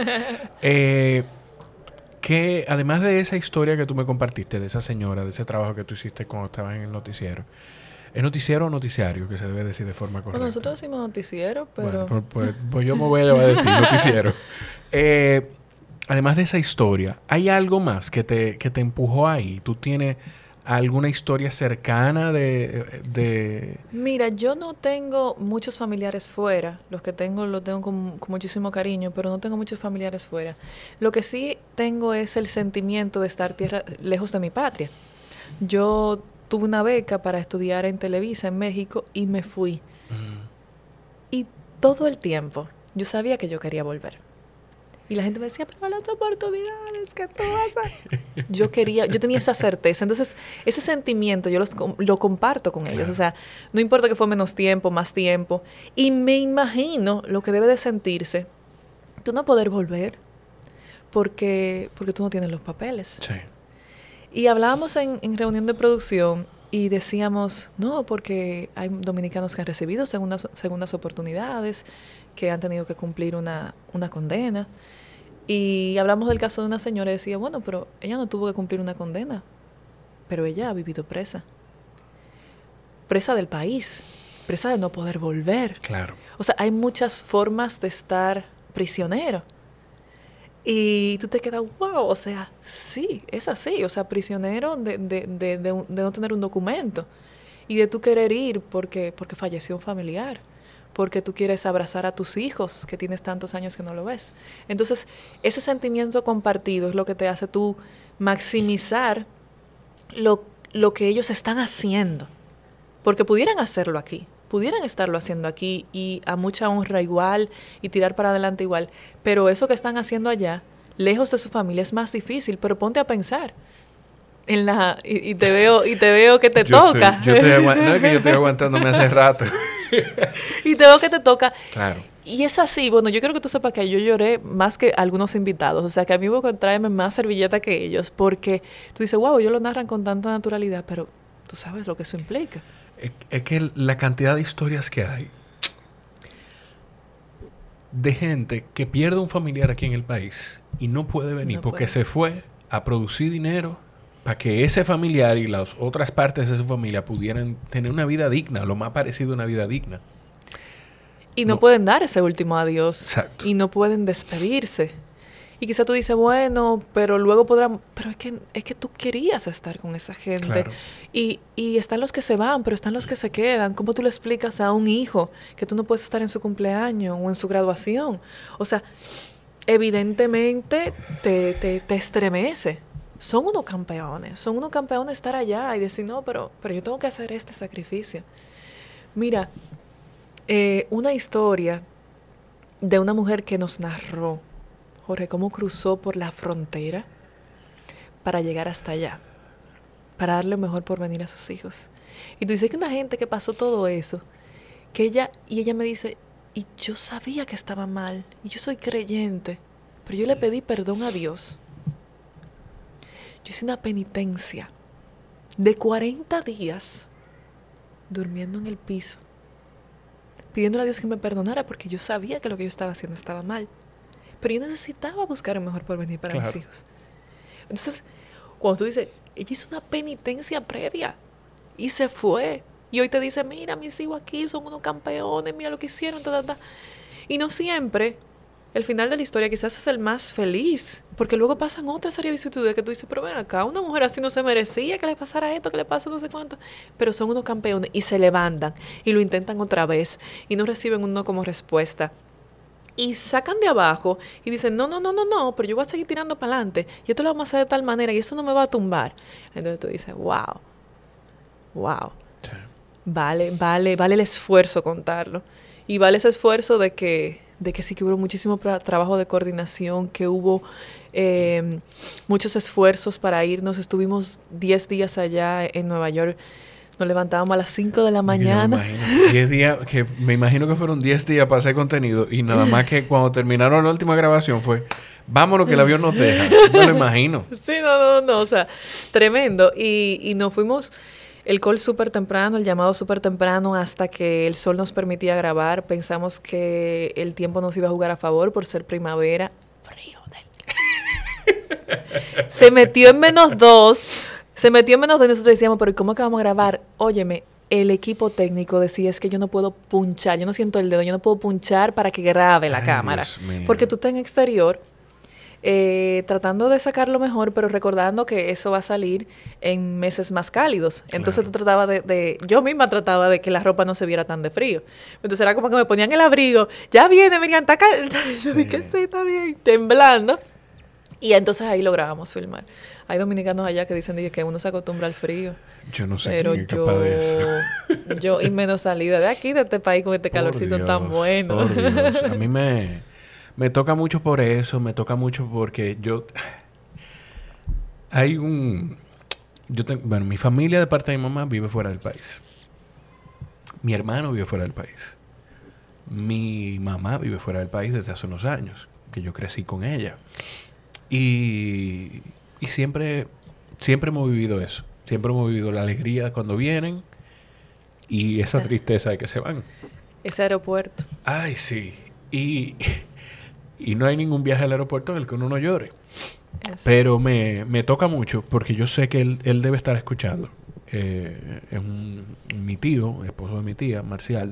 Que además de esa historia que tú me compartiste, de esa señora, de ese trabajo que tú hiciste cuando estabas en el noticiero, ¿es noticiero o noticiario que se debe decir de forma correcta? Bueno, nosotros decimos noticiero, pero... Bueno, pues yo me voy a llevar de ti, noticiero. Además de esa historia, ¿hay algo más que te empujó ahí? ¿Tú tienes alguna historia cercana de...? Mira, yo no tengo muchos familiares fuera. Los que tengo, los tengo con muchísimo cariño, pero no tengo muchos familiares fuera. Lo que sí tengo es el sentimiento de estar lejos de mi patria. Yo tuve una beca para estudiar en Televisa en México y me fui. Y todo el tiempo yo sabía que yo quería volver. Y la gente me decía, pero las oportunidades que tú vas a... Yo tenía esa certeza. Entonces, ese sentimiento yo lo comparto con ellos. O sea, no importa que fue menos tiempo, más tiempo. Y me imagino lo que debe de sentirse tú no poder volver porque tú no tienes los papeles. Sí. Y hablábamos en reunión de producción y decíamos, no, porque hay dominicanos que han recibido segundas oportunidades, que han tenido que cumplir una condena. Y hablamos del caso de una señora y decía, bueno, pero ella no tuvo que cumplir una condena, pero ella ha vivido presa del país. presa de no poder volver. Claro. O sea, hay muchas formas de estar prisionero. Y tú te quedas, wow, o sea, sí, es así. O sea, prisionero de no tener un documento. Y de tú querer ir porque falleció un familiar. Porque tú quieres abrazar a tus hijos, que tienes tantos años que no lo ves. Entonces, ese sentimiento compartido es lo que te hace tú maximizar lo que ellos están haciendo. Porque pudieran hacerlo aquí, pudieran estarlo haciendo aquí y a mucha honra igual y tirar para adelante igual. Pero eso que están haciendo allá, lejos de su familia, es más difícil. Pero ponte a pensar. Y te veo que te toca. No es que yo estoy aguantándome hace rato. Y te veo que te toca. Claro. Y es así, bueno, yo quiero que tú sepas que yo lloré más que algunos invitados. O sea, que a mí me hubo que traerme más servilleta que ellos. Porque tú dices, wow, ellos lo narran con tanta naturalidad, pero tú sabes lo que eso implica. Es que la cantidad de historias que hay de gente que pierde un familiar aquí en el país y no puede venir porque se fue a producir dinero para que ese familiar y las otras partes de su familia pudieran tener una vida digna, lo más parecido a una vida digna. Y no pueden dar ese último adiós. Exacto. Y no pueden despedirse. Y quizá tú dices, bueno, pero luego podrán... Pero es que tú querías estar con esa gente. Claro. Y están los que se van, pero están los que se quedan. ¿Cómo tú le explicas a un hijo que tú no puedes estar en su cumpleaños o en su graduación? O sea, evidentemente te estremece. Son unos campeones estar allá y decir, no, pero yo tengo que hacer este sacrificio. Mira, una historia de una mujer que nos narró, Jorge, cómo cruzó por la frontera para llegar hasta allá, para darle mejor porvenir a sus hijos. Y tú dices que una gente que pasó todo eso, ella me dice, y yo sabía que estaba mal, y yo soy creyente, pero yo le pedí perdón a Dios. Yo hice una penitencia de 40 días durmiendo en el piso, pidiéndole a Dios que me perdonara porque yo sabía que lo que yo estaba haciendo estaba mal. Pero yo necesitaba buscar un mejor porvenir para mis hijos. Entonces, cuando tú dices, ella hizo una penitencia previa y se fue. Y hoy te dice, mira, mis hijos aquí son unos campeones, mira lo que hicieron, Y no siempre el final de la historia quizás es el más feliz, porque luego pasan otras serie de vicisitudes que tú dices, pero ven acá, una mujer así no se merecía que le pasara esto, que le pasa no sé cuánto. Pero son unos campeones y se levantan y lo intentan otra vez y no reciben un no como respuesta. Y sacan de abajo y dicen, no, pero yo voy a seguir tirando para adelante. Y esto lo vamos a hacer de tal manera y esto no me va a tumbar. Entonces tú dices, wow. Sí. Vale el esfuerzo contarlo. Y vale ese esfuerzo de que sí que hubo muchísimo trabajo de coordinación, que hubo muchos esfuerzos para irnos. Estuvimos 10 días allá en Nueva York. Nos levantábamos a las 5 de la mañana. 10 días, que me imagino que fueron 10 días para hacer contenido y nada más que cuando terminaron la última grabación fue, vámonos que el avión nos deja. Me lo imagino. Sí, no, o sea, tremendo. Y nos fuimos el call súper temprano, el llamado súper temprano hasta que el sol nos permitía grabar. Pensamos que el tiempo nos iba a jugar a favor por ser primavera. Frío. Se metió en -2. Y nosotros decíamos, pero ¿cómo que vamos a grabar? Óyeme, el equipo técnico decía, es que yo no puedo punchar, yo no siento el dedo, yo no puedo punchar para que grabe la cámara. Porque tú estás en exterior, tratando de sacarlo mejor, pero recordando que eso va a salir en meses más cálidos. Entonces tú tratabas yo misma trataba de que la ropa no se viera tan de frío. Entonces era como que me ponían el abrigo, ya viene, Miriam, está yo dije, sí, está bien, temblando. Y entonces ahí lográbamos filmar. Hay dominicanos allá que dicen que uno se acostumbra al frío. Yo no sé pero quién es capaz de eso. Yo, y menos salida de aquí, de este país, con este calorcito tan bueno. Por Dios. A mí me toca mucho por eso. Me toca mucho porque mi familia de parte de mi mamá vive fuera del país. Mi hermano vive fuera del país. Mi mamá vive fuera del país desde hace unos años, que yo crecí con ella. Y siempre hemos vivido eso. Siempre hemos vivido la alegría cuando vienen y esa tristeza de que se van. Ese aeropuerto. Ay, sí. Y no hay ningún viaje al aeropuerto en el que uno no llore. Eso. Pero me toca mucho porque yo sé que él debe estar escuchando. es mi tío, esposo de mi tía, Marcial,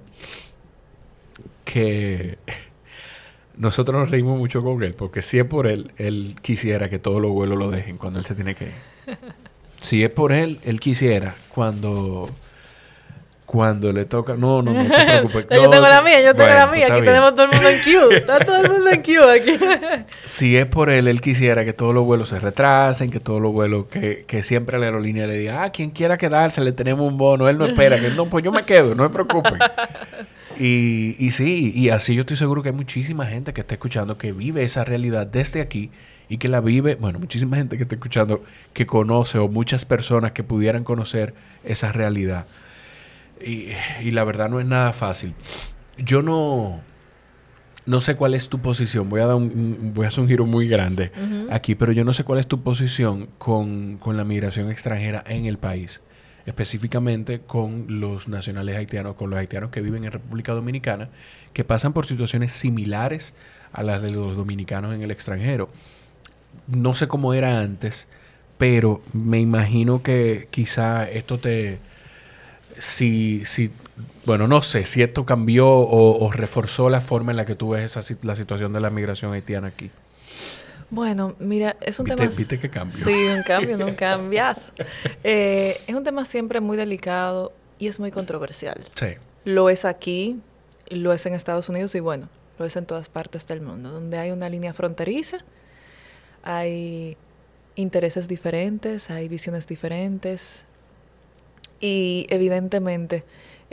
que nosotros nos reímos mucho con él, porque si es por él, él quisiera que todos los vuelos lo dejen cuando él se tiene que ir. Si es por él, él quisiera cuando le toca... No te preocupes. Yo tengo la mía. Aquí tenemos todo el mundo en queue. Está todo el mundo en queue aquí. Si es por él quisiera que todos los vuelos se retrasen, que todos los vuelos... Que siempre la aerolínea le diga, quien quiera quedarse, le tenemos un bono. Él no espera. Que no, pues yo me quedo, no se preocupen. Y sí, y así yo estoy seguro que hay muchísima gente que está escuchando que vive esa realidad desde aquí y que la vive... Bueno, muchísima gente que está escuchando que conoce o muchas personas que pudieran conocer esa realidad. Y la verdad no es nada fácil. Yo no sé cuál es tu posición. Voy a hacer un giro muy grande aquí, pero yo no sé cuál es tu posición con la migración extranjera en el país. Específicamente con los nacionales haitianos, con los haitianos que viven en República Dominicana, que pasan por situaciones similares a las de los dominicanos en el extranjero. No sé cómo era antes, pero me imagino que quizá esto bueno, no sé si esto cambió o reforzó la forma en la que tú ves la situación de la migración haitiana aquí. Bueno, mira, es un tema... ¿Viste qué cambio? Sí, un cambio, no un cambiazo. Es un tema siempre muy delicado y es muy controversial. Sí. Lo es aquí, lo es en Estados Unidos y bueno, lo es en todas partes del mundo. Donde hay una línea fronteriza, hay intereses diferentes, hay visiones diferentes y evidentemente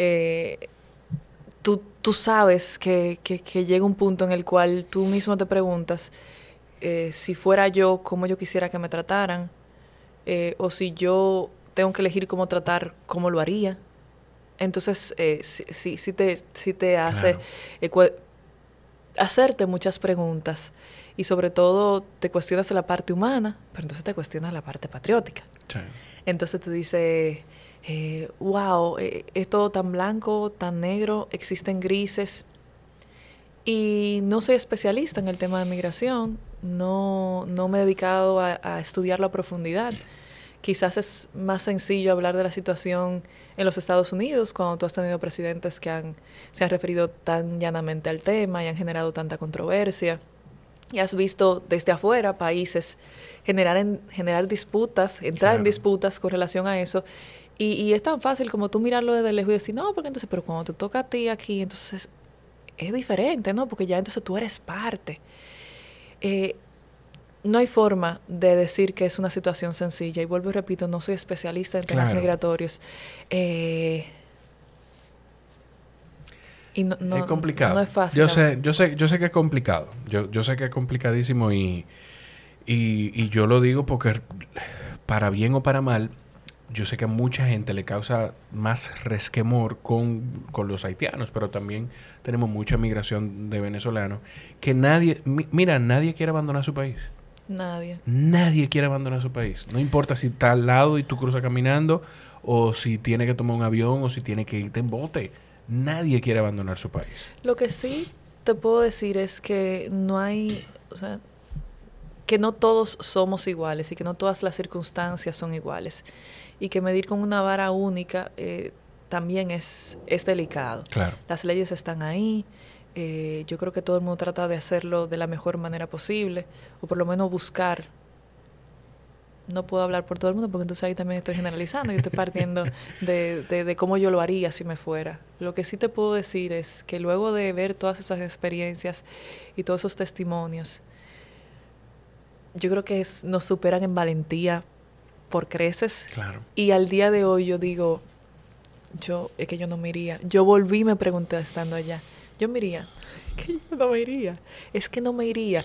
tú sabes que llega un punto en el cual tú mismo te preguntas si fuera yo, cómo yo quisiera que me trataran, o si yo tengo que elegir cómo tratar, cómo lo haría. Entonces, sí te hace hacerte muchas preguntas y sobre todo te cuestionas la parte humana, pero entonces te cuestionas la parte patriótica. Sí. Entonces tú dices, wow, es todo tan blanco, tan negro, existen grises. Y no soy especialista en el tema de migración, no me he dedicado a estudiarlo a profundidad. Quizás es más sencillo hablar de la situación en los Estados Unidos cuando tú has tenido presidentes que se han referido tan llanamente al tema y han generado tanta controversia. Y has visto desde afuera países generar disputas, entrar en disputas con relación a eso. Y es tan fácil como tú mirarlo desde lejos y decir, no, porque entonces, pero cuando te toca a ti aquí, entonces es diferente, ¿no? Porque ya entonces tú eres parte. No hay forma de decir que es una situación sencilla. Y vuelvo y repito, no soy especialista en temas migratorios. Y es complicado. No es fácil. Yo sé que es complicado. Yo sé que es complicadísimo y yo lo digo porque para bien o para mal, yo sé que a mucha gente le causa más resquemor con los haitianos, pero también tenemos mucha migración de venezolanos que nadie quiere abandonar su país. Nadie quiere abandonar su país. No importa si está al lado y tú cruzas caminando, o si tiene que tomar un avión, o si tiene que irte en bote. Nadie quiere abandonar su país. Lo que sí te puedo decir es que no hay, que no todos somos iguales y que no todas las circunstancias son iguales. Y que medir con una vara única también es delicado. Claro. Las leyes están ahí. Yo creo que todo el mundo trata de hacerlo de la mejor manera posible, o por lo menos buscar. No puedo hablar por todo el mundo porque entonces ahí también estoy generalizando. Yo estoy partiendo de cómo yo lo haría si me fuera. Lo que sí te puedo decir es que luego de ver todas esas experiencias y todos esos testimonios, yo creo que nos superan en valentía por creces. Claro. Y al día de hoy yo digo, es que yo no me iría. Yo volví y me pregunté estando allá, yo me iría. Que yo no me iría. Es que no me iría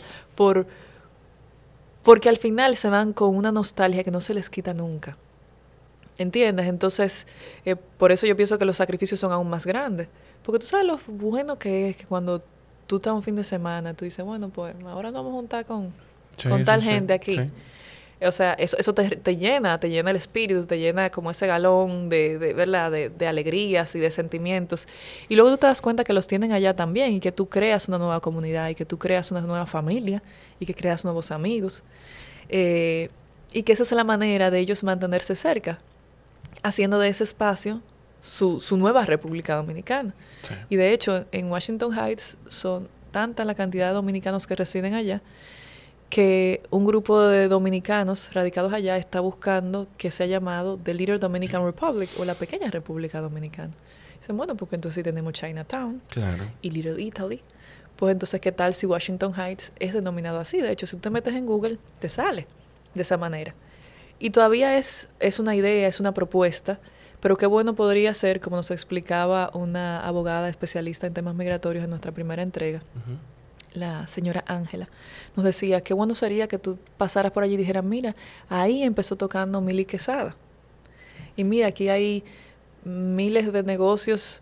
porque al final se van con una nostalgia que no se les quita nunca. ¿Entiendes? Entonces, por eso yo pienso que los sacrificios son aún más grandes. Porque tú sabes lo bueno que es que cuando tú estás un fin de semana, tú dices, bueno, pues ahora nos vamos a juntar con tal gente aquí. Sí. O sea, eso te llena el espíritu, te llena como ese galón de alegrías y de sentimientos. Y luego tú te das cuenta que los tienen allá también y que tú creas una nueva comunidad y que tú creas una nueva familia y que creas nuevos amigos. Y que esa es la manera de ellos mantenerse cerca. haciendo de ese espacio su nueva República Dominicana. Sí. Y de hecho, en Washington Heights son tanta la cantidad de dominicanos que residen allá que un grupo de dominicanos radicados allá está buscando que sea llamado The Little Dominican Republic o la Pequeña República Dominicana. Dicen, bueno, porque entonces sí tenemos Chinatown Claro. y Little Italy. Pues entonces, ¿qué tal si Washington Heights es denominado así? De hecho, si tú te metes en Google, te sale de esa manera. Y todavía es una idea, es una propuesta, pero qué bueno podría ser, como nos explicaba una abogada especialista en temas migratorios en nuestra primera entrega, la señora Ángela, nos decía, qué bueno sería que tú pasaras por allí y dijeras, mira, ahí empezó tocando Mili Quesada. Y mira, aquí hay miles de negocios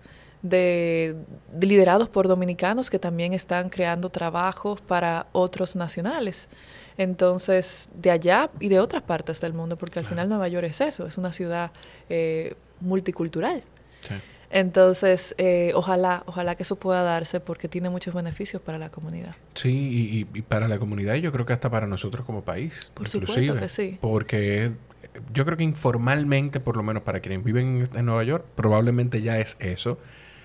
liderados por dominicanos que también están creando trabajos para otros nacionales. Entonces, de allá y de otras partes del mundo, porque al final Nueva York es eso, es una ciudad multicultural. Sí. Entonces, ojalá que eso pueda darse porque tiene muchos beneficios para la comunidad. Sí, y para la comunidad y yo creo que hasta para nosotros como país. Por inclusive, supuesto que sí. Porque yo creo que informalmente, por lo menos para quienes viven en Nueva York, probablemente ya es eso.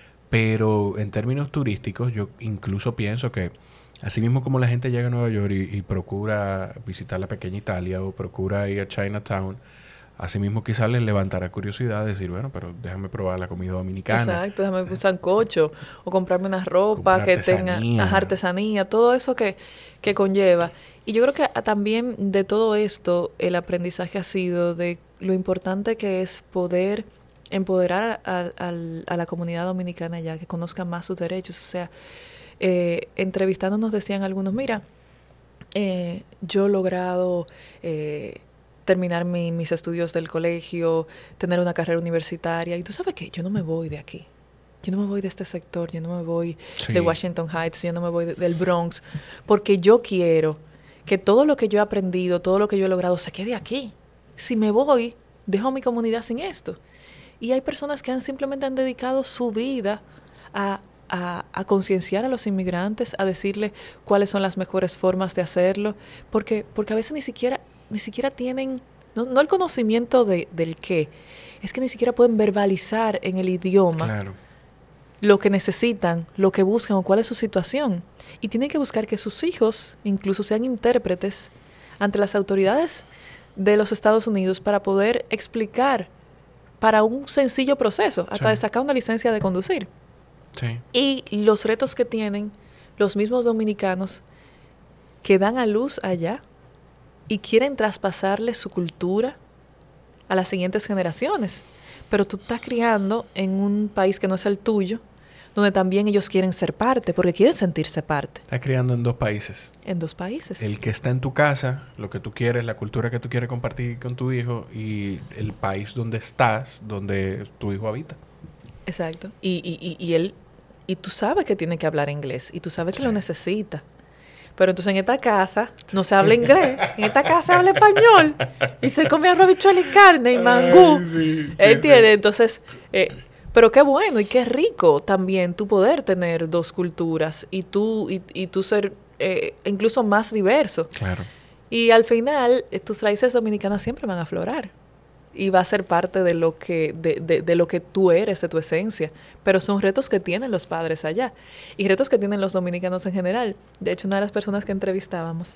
Pero en términos turísticos, yo incluso pienso que así mismo como la gente llega a Nueva York y procura visitar la pequeña Italia o procura ir a Chinatown, así mismo quizás les levantará curiosidad de decir, bueno, pero déjame probar la comida dominicana. Exacto, déjame un sancocho o comprarme una ropa Comprar que artesanía. tenga artesanía, todo eso que conlleva. Y yo creo que también de todo esto el aprendizaje ha sido de lo importante que es poder empoderar a la comunidad dominicana ya, que conozcan más sus derechos. O sea, entrevistando nos decían algunos, mira, yo he logrado terminar mis estudios del colegio, tener una carrera universitaria, y tú sabes qué, yo no me voy de aquí. Yo no me voy de este sector, yo no me voy de Washington Heights, yo no me voy del Bronx, porque yo quiero que todo lo que yo he aprendido, todo lo que yo he logrado, se quede aquí. Si me voy, dejo mi comunidad sin esto. Y hay personas que simplemente han dedicado su vida a concienciar a los inmigrantes, a decirles cuáles son las mejores formas de hacerlo, porque a veces ni siquiera tienen, no el conocimiento del qué, es que ni siquiera pueden verbalizar en el idioma lo que necesitan, lo que buscan o cuál es su situación. Y tienen que buscar que sus hijos incluso sean intérpretes ante las autoridades de los Estados Unidos para poder explicar para un sencillo proceso, hasta de sacar una licencia de conducir. Sí. Y los retos que tienen los mismos dominicanos que dan a luz allá y quieren traspasarle su cultura a las siguientes generaciones. Pero tú estás criando en un país que no es el tuyo, donde también ellos quieren ser parte, porque quieren sentirse parte. Estás criando en dos países. En dos países. El que está en tu casa, lo que tú quieres, la cultura que tú quieres compartir con tu hijo, y el país donde estás, donde tu hijo habita. Exacto. Y tú sabes que tiene que hablar inglés, y tú sabes que lo necesita. Pero entonces en esta casa no se habla inglés, en esta casa se habla español, y se come arroz, habichuela y carne y mangú. ¿Entiendes? Sí. Entonces, pero qué bueno y qué rico también tú poder tener dos culturas y tú ser incluso más diverso. Claro. Y al final, tus raíces dominicanas siempre van a aflorar. Y va a ser parte de lo que tú eres, de tu esencia. Pero son retos que tienen los padres allá. Y retos que tienen los dominicanos en general. De hecho, una de las personas que entrevistábamos,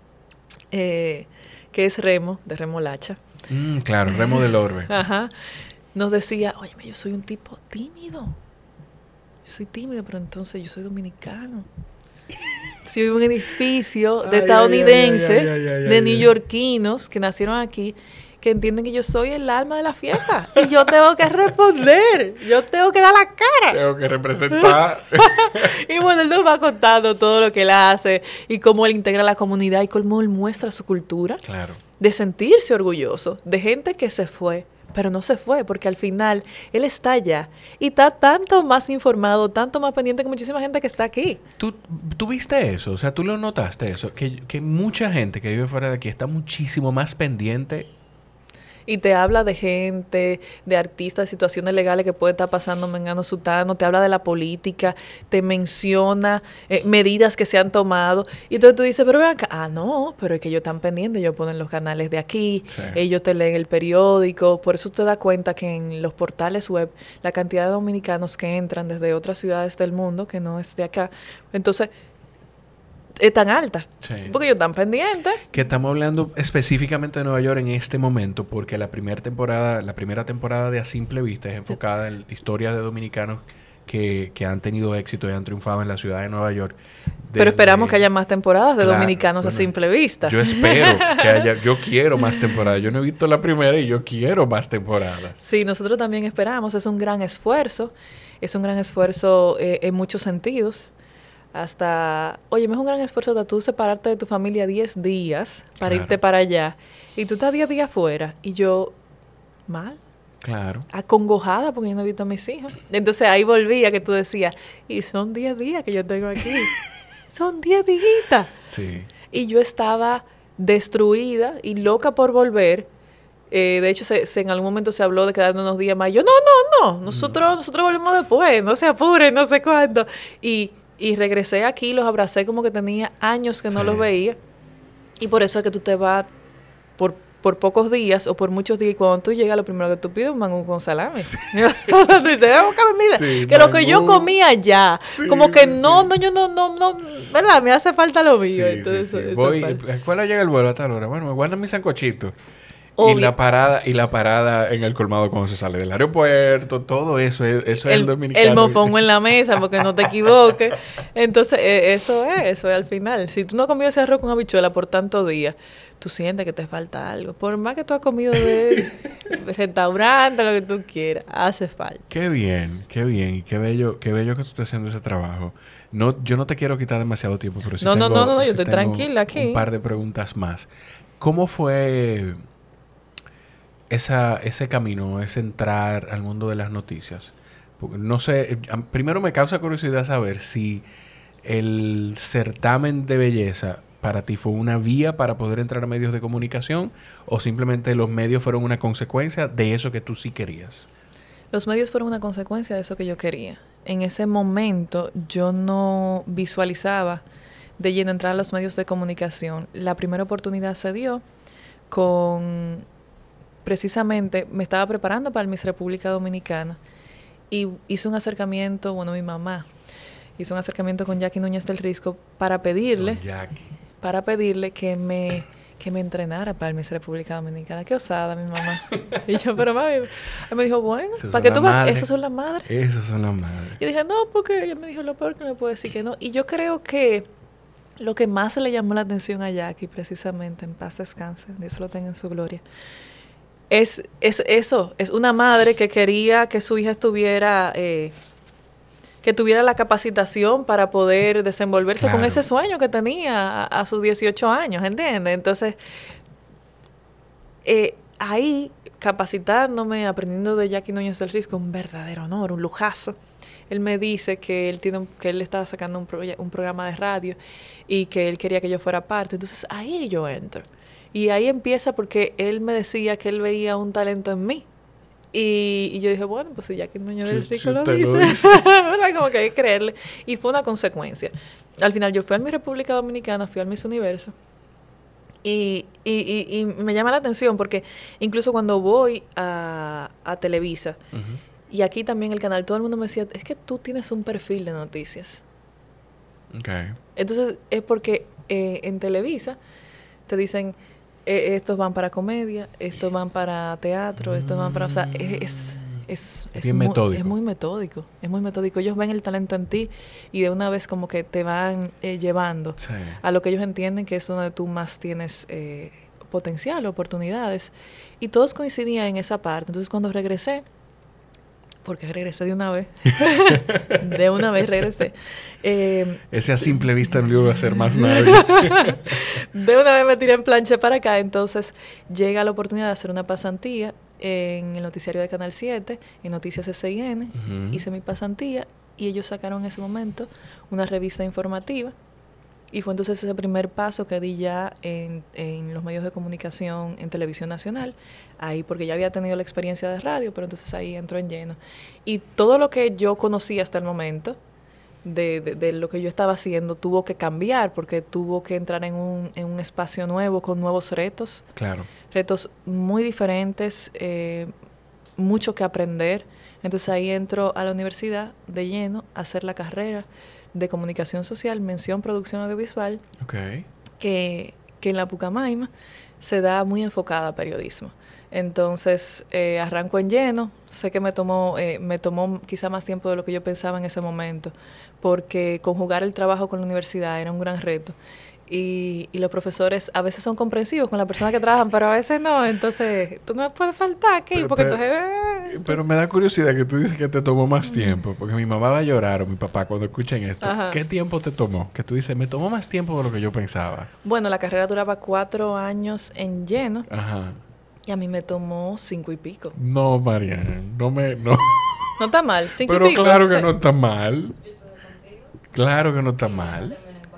que es Remo, de Remolacha. Claro, Remo del Orbe. Ajá. Nos decía, oye, yo soy un tipo tímido. Yo soy tímido, pero entonces yo soy dominicano. Si vivo en un edificio de estadounidenses, de neoyorquinos que nacieron aquí, que entienden que yo soy el alma de la fiesta. Y yo tengo que responder. Yo tengo que dar la cara. Tengo que representar. Y bueno, él nos va contando todo lo que él hace y cómo él integra a la comunidad y cómo él muestra su cultura. Claro. De sentirse orgulloso de gente que se fue, pero no se fue, porque al final él está allá y está tanto más informado, tanto más pendiente que muchísima gente que está aquí. ¿Tú viste eso? O sea, ¿tú lo notaste eso? Que mucha gente que vive fuera de aquí está muchísimo más pendiente Y te habla de gente, de artistas, de situaciones legales que puede estar pasando mengano sutano, te habla de la política, te menciona medidas que se han tomado. Y entonces tú dices, pero vean acá, no, pero es que ellos están pendientes, ellos ponen los canales de aquí, Sí. ellos te leen el periódico. Por eso te das cuenta que en los portales web, la cantidad de dominicanos que entran desde otras ciudades del mundo, que no es de acá, entonces es tan alta. Sí. Porque ellos están pendientes. Que estamos hablando específicamente de Nueva York en este momento porque la primera temporada de A Simple Vista es enfocada en historias de dominicanos que han tenido éxito y han triunfado en la ciudad de Nueva York. Pero esperamos que haya más temporadas de Claro, dominicanos bueno, a simple vista. Yo espero que haya... Yo quiero más temporadas. Yo no he visto la primera y yo quiero más temporadas. Sí, nosotros también esperamos. Es un gran esfuerzo. Es un gran esfuerzo en muchos sentidos. Hasta... Oye, es un gran esfuerzo de tú separarte de tu familia 10 días para Claro. irte para allá. Y tú estás 10 días fuera. Y yo... Mal. Claro. Acongojada porque yo no he visto a mis hijos. Entonces ahí volvía que tú decías, y son 10 días que yo tengo aquí. Son 10 días. Sí. Y yo estaba destruida y loca por volver. De hecho, en algún momento se habló de quedarnos unos días más. Y yo, no. Nosotros volvemos después. No se apuren, no sé cuánto. Y regresé aquí, los abracé como que tenía años que no Sí. los veía. Y por eso es que tú te vas por pocos días o por muchos días, y cuando tú llegas, lo primero que tú pides es un mangú con salami. Sí. Dices, Sí, que lo que yo mangú. comía allá, Sí, como que sí, no, sí. yo no, ¿verdad? Me hace falta lo mío. Sí, Entonces, sí, sí. eso Voy, es parte. ¿a cuál hora llega el vuelo a tal hora? Bueno, me guardan mi sancochito. Obvio. Y la parada en el colmado cuando se sale del aeropuerto, todo eso es el dominicano. El mofongo en la mesa, porque no te equivoques. Entonces, eso es al final. Si tú no has comido ese arroz con habichuela por tantos días, tú sientes que te falta algo. Por más que tú has comido de restaurante, lo que tú quieras, hace falta. Qué bien, y qué bello que tú estés haciendo ese trabajo. No, yo no te quiero quitar demasiado tiempo, pero sí No, tengo, yo sí estoy tengo tranquila aquí. un par de preguntas más. ¿Cómo fue ese camino, ese entrar al mundo de las noticias? Porque no sé, primero me causa curiosidad saber si el certamen de belleza para ti fue una vía para poder entrar a medios de comunicación o simplemente los medios fueron una consecuencia de eso que tú sí querías. Los medios fueron una consecuencia de eso que yo quería. En ese momento yo no visualizaba de lleno entrar a los medios de comunicación. La primera oportunidad se dio con... Precisamente me estaba preparando para el Miss República Dominicana y hice un acercamiento, bueno, mi mamá hizo un acercamiento con Jackie Núñez del Risco para pedirle que me entrenara para el Miss República Dominicana. Qué osada mi mamá. Y yo, pero mami, me dijo, bueno, ¿para qué tú vas? Esas son las madres. Esas son las madres. Y dije, no, porque ella me dijo lo peor que me puede decir que no. Y yo creo que lo que más le llamó la atención a Jackie, precisamente, en paz descanse, Dios lo tenga en su gloria, es eso, es una madre que quería que su hija estuviera, que tuviera la capacitación para poder desenvolverse con ese sueño que tenía a sus 18 años, ¿entiendes? Entonces, ahí, capacitándome, aprendiendo de Jackie Núñez del Risco, un verdadero honor, un lujazo. Él me dice que él estaba sacando un programa de radio y que él quería que yo fuera parte. Entonces, ahí yo entro. Y ahí empieza porque él me decía que él veía un talento en mí. Y yo dije, bueno, pues si Jackie Núñez del Risco lo dice, ¿verdad? Como que hay que creerle. Y fue una consecuencia. Al final yo fui a mi República Dominicana, fui al Miss Universo. Y me llama la atención porque incluso cuando voy a Televisa, y aquí también el canal, todo el mundo me decía, es que tú tienes un perfil de noticias. Okay. Entonces es porque en Televisa te dicen... estos van para comedia, estos van para teatro, estos van para... O sea, es metódico. Es muy metódico. Es muy metódico. Ellos ven el talento en ti y de una vez como que te van llevando a lo que ellos entienden que es donde tú más tienes potencial, oportunidades. Y todos coincidían en esa parte. Entonces cuando regresé, porque regresé de una vez. De una vez regresé. Ese a simple vista no lo iba a hacer más nadie. De una vez me tiré en plancha para acá. Entonces llega la oportunidad de hacer una pasantía en el noticiario de Canal 7, en Noticias SIN. Hice mi pasantía y ellos sacaron en ese momento una revista informativa Y fue entonces ese primer paso que di ya en los medios de comunicación, en Televisión Nacional, ahí porque ya había tenido la experiencia de radio, pero entonces ahí entró en lleno. Y todo lo que yo conocía hasta el momento, de lo que yo estaba haciendo, tuvo que cambiar porque tuvo que entrar en un espacio nuevo, con nuevos retos. Claro. Retos muy diferentes, mucho que aprender. Entonces ahí entro a la universidad de lleno a hacer la carrera de comunicación social, mención producción audiovisual, Okay. que en la Pucamaima se da muy enfocada a periodismo. Entonces arranco en lleno. Sé que me tomó quizá más tiempo de lo que yo pensaba en ese momento, porque conjugar el trabajo con la universidad era un gran reto. Y los profesores a veces son comprensivos con las personas que trabajan, pero a veces no. Entonces, tú no me puedes faltar aquí, porque entonces... Pero me da curiosidad que tú dices que te tomó más tiempo, porque mi mamá va a llorar o mi papá cuando escuchen esto. Ajá. ¿Qué tiempo te tomó? Que tú dices, me tomó más tiempo de lo que yo pensaba. Bueno, la carrera duraba 4 años en lleno. Ajá. Y a mí me tomó 5 y pico. No, Mariana, no. No está mal, 5 y Pero pico. claro que no está mal. Claro que no está mal.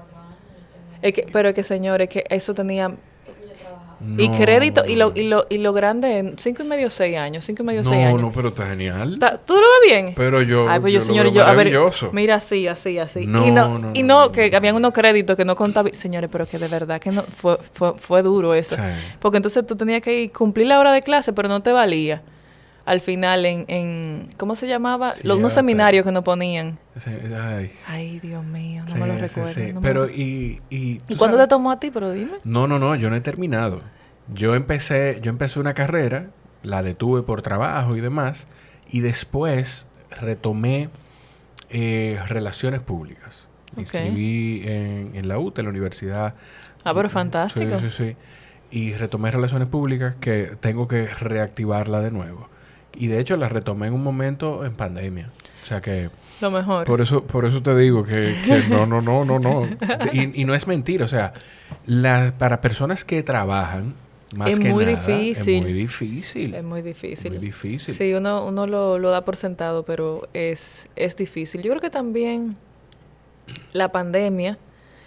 Pero es que, señores, que eso tenía... No. Y crédito, y lo grande, 5 y medio, 6 años, 5 y medio, 6 años. No, pero está genial. ¿Tú lo ves bien? Pero yo, Ay, pues yo, lo señores, veo a ver, maravilloso. mira, así. No, y no, que habían unos créditos que no contaban. Señores, pero que de verdad que no fue duro eso. Sí. Porque entonces tú tenías que ir, cumplir la hora de clase, pero no te valía. Al final, ¿cómo se llamaba? Sí, Unos seminarios que nos ponían. Sí, Ay, Dios mío, no sí, me lo sí, recuerdo. sí. No Pero, me... ¿Y ¿Y cuándo te tomó a ti? Pero dime. No, yo no he terminado. Yo empecé una carrera, la detuve por trabajo y demás, y después retomé relaciones públicas. Me inscribí en la UTE, en la universidad. Pero fantástico. Sí. Y retomé relaciones públicas que tengo que reactivarla de nuevo. Y de hecho la retomé en un momento en pandemia. O sea que... Lo mejor. Por eso te digo que no. Y no es mentira. O sea, para personas que trabajan, más es que muy nada, difícil. es muy difícil. Es muy difícil. Muy difícil. Sí, uno lo da por sentado, pero es difícil. Yo creo que también la pandemia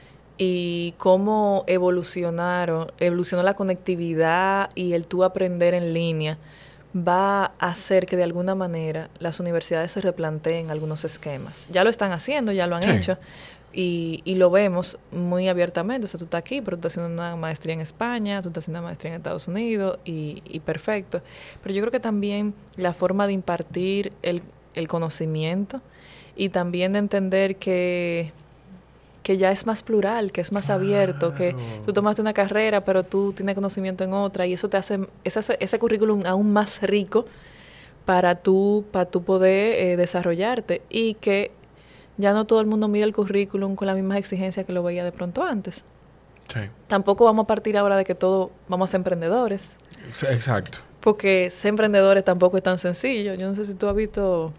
y cómo evolucionó la conectividad y el tú aprender en línea va a hacer que de alguna manera las universidades se replanteen algunos esquemas. Ya lo están haciendo, ya lo han hecho. Y lo vemos muy abiertamente. O sea, tú estás aquí, pero tú estás haciendo una maestría en España, tú estás haciendo una maestría en Estados Unidos y perfecto. Pero yo creo que también la forma de impartir el conocimiento y también de entender que ya es más plural, que es más abierto, que tú tomaste una carrera, pero tú tienes conocimiento en otra y eso te hace ese currículum aún más rico para tú poder desarrollarte y que ya no todo el mundo mira el currículum con las mismas exigencias que lo veía de pronto antes. Sí. Tampoco vamos a partir ahora de que todos vamos a ser emprendedores. Sí, exacto. Porque ser emprendedores tampoco es tan sencillo. Yo no sé si tú has visto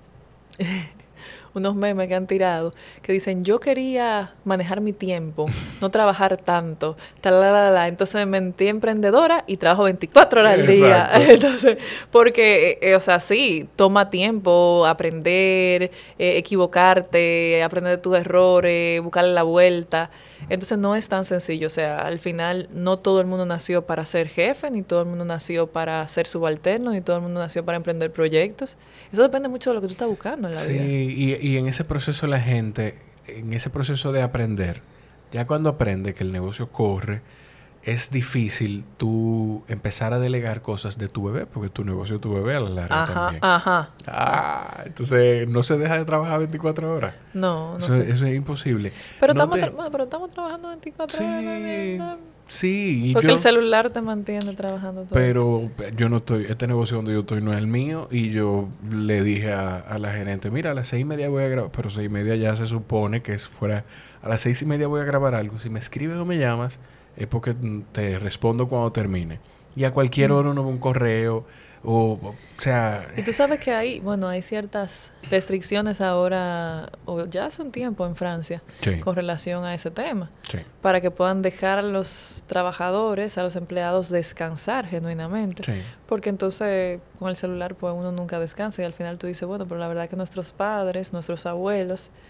unos memes que han tirado que dicen, yo quería manejar mi tiempo, no trabajar tanto, entonces me metí emprendedora y trabajo 24 horas al día. Entonces, porque, o sea, sí, toma tiempo aprender, equivocarte, aprender de tus errores, buscarle la vuelta. Entonces no es tan sencillo, o sea, al final no todo el mundo nació para ser jefe, ni todo el mundo nació para ser subalterno, ni todo el mundo nació para emprender proyectos. Eso depende mucho de lo que tú estás buscando en la vida. Sí, y en ese proceso la gente, en ese proceso de aprender, ya cuando aprende que el negocio corre, es difícil tú empezar a delegar cosas de tu bebé, porque tu negocio es tu bebé a la larga también. Entonces no se deja de trabajar 24 horas. No Eso es imposible. Pero estamos trabajando 24 horas. Sí. Porque el celular te mantiene trabajando todo. Pero yo no estoy... Este negocio donde yo estoy no es el mío. Y yo le dije a la gerente, mira, a las 6:30 voy a grabar. Pero 6:30 ya se supone que es fuera... A las 6:30 voy a grabar algo. Si me escribes o me llamas, es porque te respondo cuando termine. Y a cualquier hora uno ve un correo... O sea... Y tú sabes que hay ciertas restricciones ahora, o ya hace un tiempo en Francia, con relación a ese tema, para que puedan dejar a los trabajadores, a los empleados descansar genuinamente. Porque entonces con el celular pues uno nunca descansa y al final tú dices, bueno, pero la verdad que nuestros padres, nuestros abuelos,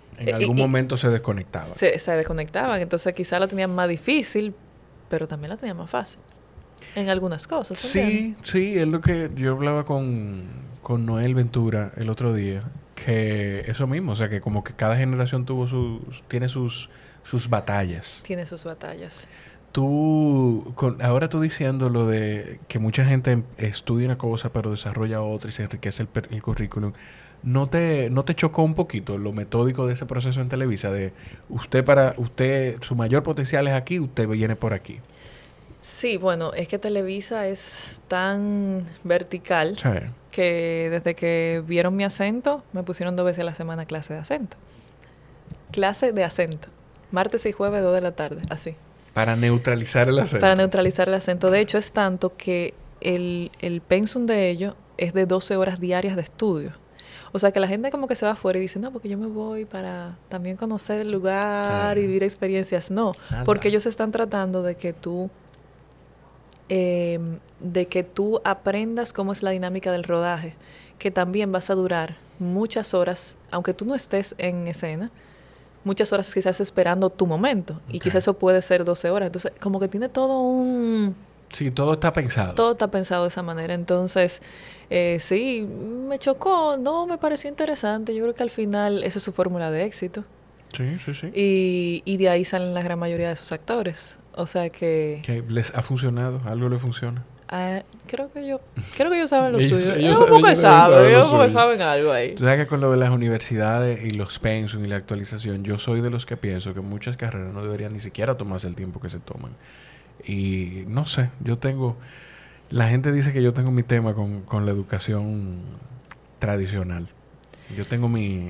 En algún momento se desconectaba. Se desconectaban. Entonces quizá lo tenían más difícil, pero también lo tenían más fácil. En algunas cosas. Sí, sí. Es lo que yo hablaba con Noel Ventura el otro día. Que eso mismo. O sea, que como que cada generación tiene sus batallas. Tiene sus batallas. Ahora tú diciendo lo de que mucha gente estudia una cosa pero desarrolla otra y se enriquece el currículum, ¿no te chocó un poquito lo metódico de ese proceso en Televisa? De usted, su mayor potencial es aquí, usted viene por aquí. Sí, bueno, es que Televisa es tan vertical que desde que vieron mi acento, me pusieron 2 veces a la semana clase de acento. Clase de acento. Martes y jueves, 2 de la tarde, así. Para neutralizar el acento. Para neutralizar el acento. De hecho, es tanto que el pensum de ello es de 12 horas diarias de estudio. O sea, que la gente como que se va afuera y dice, no, porque yo me voy para también conocer el lugar y vivir experiencias. No, porque ellos están tratando de que tú aprendas cómo es la dinámica del rodaje, que también vas a durar muchas horas, aunque tú no estés en escena, muchas horas quizás esperando tu momento. Y quizás eso puede ser 12 horas. Entonces, como que tiene todo un... Sí, todo está pensado. Todo está pensado de esa manera. Entonces, sí, me chocó. No, me pareció interesante. Yo creo que al final esa es su fórmula de éxito. Sí, sí, sí. Y de ahí salen la gran mayoría de sus actores. O sea que... ¿Que les ha funcionado? ¿Algo les funciona? Creo que ellos saben lo suyo. Ellos saben algo ahí. Tú sabes que con lo de las universidades y los pensum y la actualización, yo soy de los que pienso que muchas carreras no deberían ni siquiera tomarse el tiempo que se toman. Y no sé, la gente dice que yo tengo mi tema con la educación tradicional. Yo tengo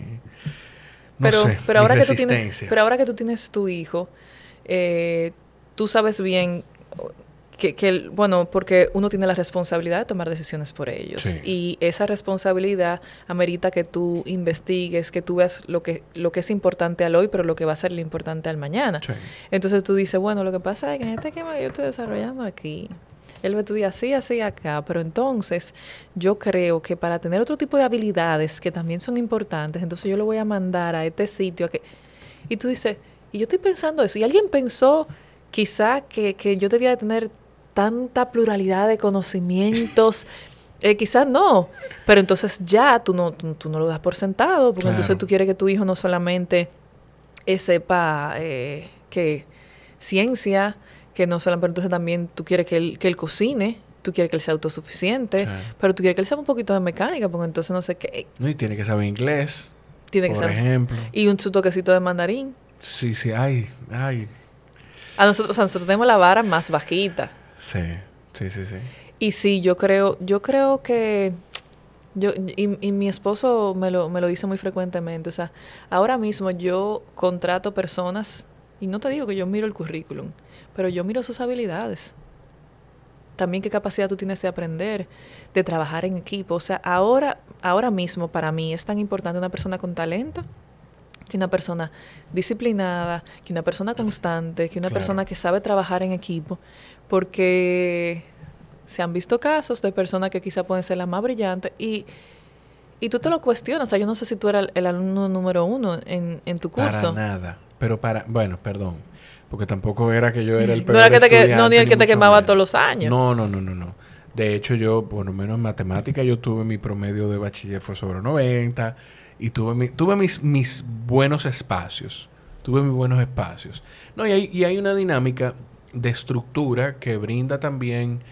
pero ahora que tú tienes tu hijo, tú sabes bien bueno, porque uno tiene la responsabilidad de tomar decisiones por ellos. Sí. Y esa responsabilidad amerita que tú investigues, que tú veas lo que es importante al hoy, pero lo que va a ser lo importante al mañana. Sí. Entonces tú dices, bueno, lo que pasa es que en este esquema que yo estoy desarrollando aquí, él va a estudiar así acá, pero entonces yo creo que para tener otro tipo de habilidades que también son importantes, entonces yo lo voy a mandar a este sitio. Y tú dices, y yo estoy pensando eso, y alguien pensó quizá que yo debía de tener tanta pluralidad de conocimientos, quizás no, pero entonces ya tú no lo das por sentado, porque entonces tú quieres que tu hijo no solamente sepa que ciencia, que no solamente, pero entonces también tú quieres que él cocine, tú quieres que él sea autosuficiente, pero tú quieres que él sepa un poquito de mecánica, porque entonces no sé qué. Y tiene que saber inglés, por ejemplo. Y su toquecito de mandarín. Sí, ay. A nosotros tenemos la vara más bajita. Sí. Y sí, yo creo que y mi esposo me lo dice muy frecuentemente. O sea, ahora mismo yo contrato personas, y no te digo que yo miro el currículum, pero yo miro sus habilidades. También qué capacidad tú tienes de aprender, de trabajar en equipo. O sea, ahora mismo para mí es tan importante una persona con talento, que una persona disciplinada, que una persona constante, que una persona que sabe trabajar en equipo, porque se han visto casos de personas que quizá pueden ser las más brillantes y tú te lo cuestionas. O sea, yo no sé si tú eras el alumno número 1 en tu curso. Para nada. Pero bueno, perdón. Porque tampoco era que yo era el peor estudiante. Ni el que te quemaba todos los años. No. De hecho, yo, por lo menos en matemática, yo tuve mi promedio de bachiller fue sobre 90 y tuve mis buenos espacios. No, y hay una dinámica de estructura que brinda también...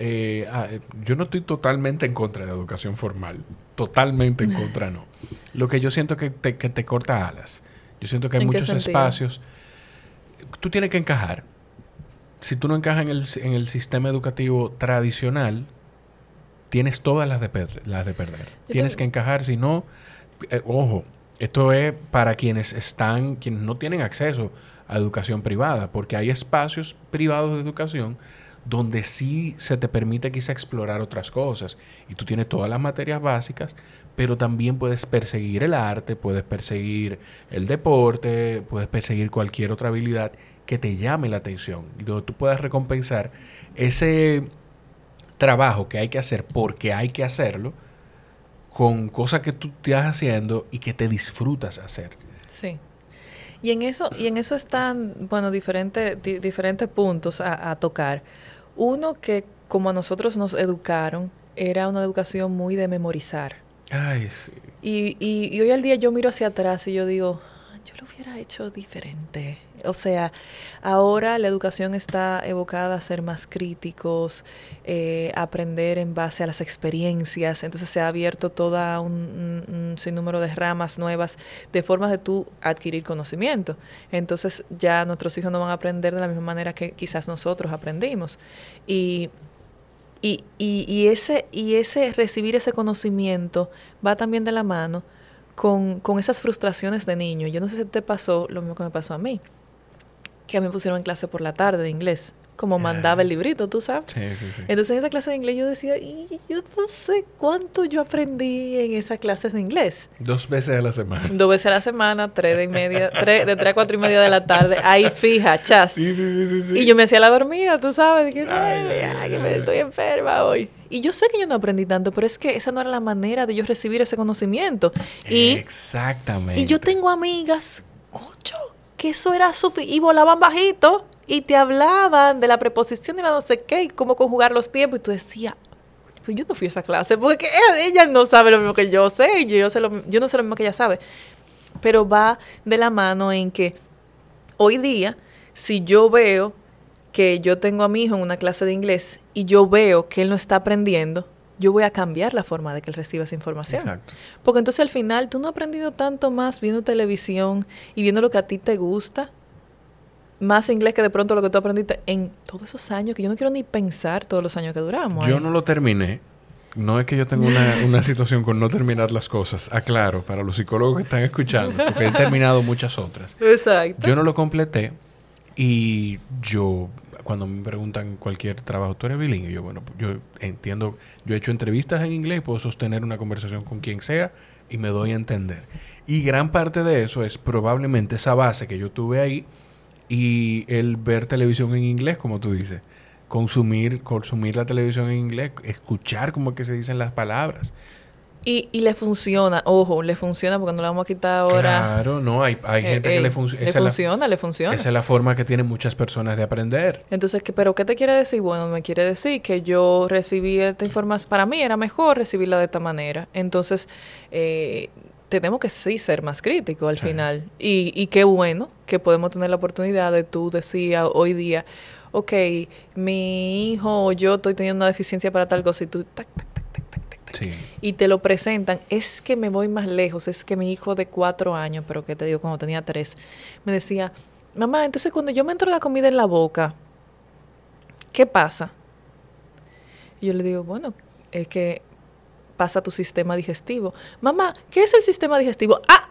yo no estoy totalmente en contra de la educación formal. Totalmente en contra, no. Lo que yo siento que te corta alas. Yo siento que hay muchos espacios. Tú tienes que encajar. Si tú no encajas en el sistema educativo tradicional, tienes todas las de perder. Tienes que encajar, si no... ojo, esto es para quienes no tienen acceso a educación privada, porque hay espacios privados de educación donde sí se te permite quizá explorar otras cosas y tú tienes todas las materias básicas, pero también puedes perseguir el arte, puedes perseguir el deporte, puedes perseguir cualquier otra habilidad que te llame la atención y donde tú puedas recompensar ese trabajo que hay que hacer porque hay que hacerlo con cosas que tú estás haciendo y que te disfrutas hacer. Sí. Y en eso están, bueno, diferentes puntos a tocar. Uno que, como a nosotros nos educaron, era una educación muy de memorizar. Ay, sí. Y hoy al día yo miro hacia atrás y yo digo, yo lo hubiera hecho diferente. O sea, ahora la educación está evocada a ser más críticos, aprender en base a las experiencias. Entonces se ha abierto toda un sinnúmero de ramas nuevas, de formas de tú adquirir conocimiento. Entonces ya nuestros hijos no van a aprender de la misma manera que quizás nosotros aprendimos. Y ese recibir ese conocimiento va también de la mano con esas frustraciones de niño. Yo no sé si te pasó lo mismo que me pasó a mí, que a mí me pusieron en clase por la tarde de inglés, como mandaba el librito, tú sabes. Sí, sí, sí. Entonces en esa clase de inglés yo decía, y yo no sé cuánto yo aprendí en esas clases de inglés. 2 veces a la semana. 2 veces a la semana, de 3 a 4 y media de la tarde, ahí fija, chas. Sí, sí, sí, sí, sí. Y yo me hacía la dormida, tú sabes, que Ay. estoy enferma hoy. Y yo sé que yo no aprendí tanto, pero es que esa no era la manera de yo recibir ese conocimiento. Exactamente. Y yo tengo amigas, cocho, que eso era suficiente. Y volaban bajito y te hablaban de la preposición y la no sé qué, y cómo conjugar los tiempos. Y tú decías, pues yo no fui a esa clase, porque ella no sabe lo mismo que yo sé, y yo no sé lo mismo que ella sabe. Pero va de la mano en que hoy día, si yo veo que yo tengo a mi hijo en una clase de inglés y yo veo que él no está aprendiendo, yo voy a cambiar la forma de que él reciba esa información. Exacto. Porque entonces al final tú no has aprendido tanto más viendo televisión y viendo lo que a ti te gusta, más inglés que de pronto lo que tú aprendiste en todos esos años, que yo no quiero ni pensar todos los años que duramos. Yo no lo terminé. No es que yo tenga una situación con no terminar las cosas. Aclaro, para los psicólogos que están escuchando, porque he terminado muchas otras. Exacto. Yo no lo completé y yo, cuando me preguntan cualquier trabajo, ¿tú eres bilingüe? Yo, bueno, yo entiendo, yo he hecho entrevistas en inglés y puedo sostener una conversación con quien sea y me doy a entender. Y gran parte de eso es probablemente esa base que yo tuve ahí y el ver televisión en inglés, como tú dices. Consumir la televisión en inglés, escuchar cómo es que se dicen las palabras. Y le funciona, ojo, le funciona porque no le vamos a quitar ahora. Claro, no, hay gente que le funciona. Le funciona. Esa es la forma que tienen muchas personas de aprender. Entonces, ¿pero qué te quiere decir? Bueno, me quiere decir que yo recibí esta información, para mí era mejor recibirla de esta manera. Entonces, tenemos que sí ser más críticos al final. Y qué bueno que podemos tener la oportunidad de tú decir hoy día, ok, mi hijo o yo estoy teniendo una deficiencia para tal cosa y tú tac, tac, tac, tac, tac, tac, tac, Sí. y te lo presentan. Es que me voy más lejos, es que mi hijo de 4 años, pero que te digo, cuando tenía 3, me decía, mamá, entonces cuando yo me entro la comida en la boca, ¿qué pasa? Y yo le digo, bueno, es que pasa tu sistema digestivo. Mamá, ¿qué es el sistema digestivo? ¡Ah!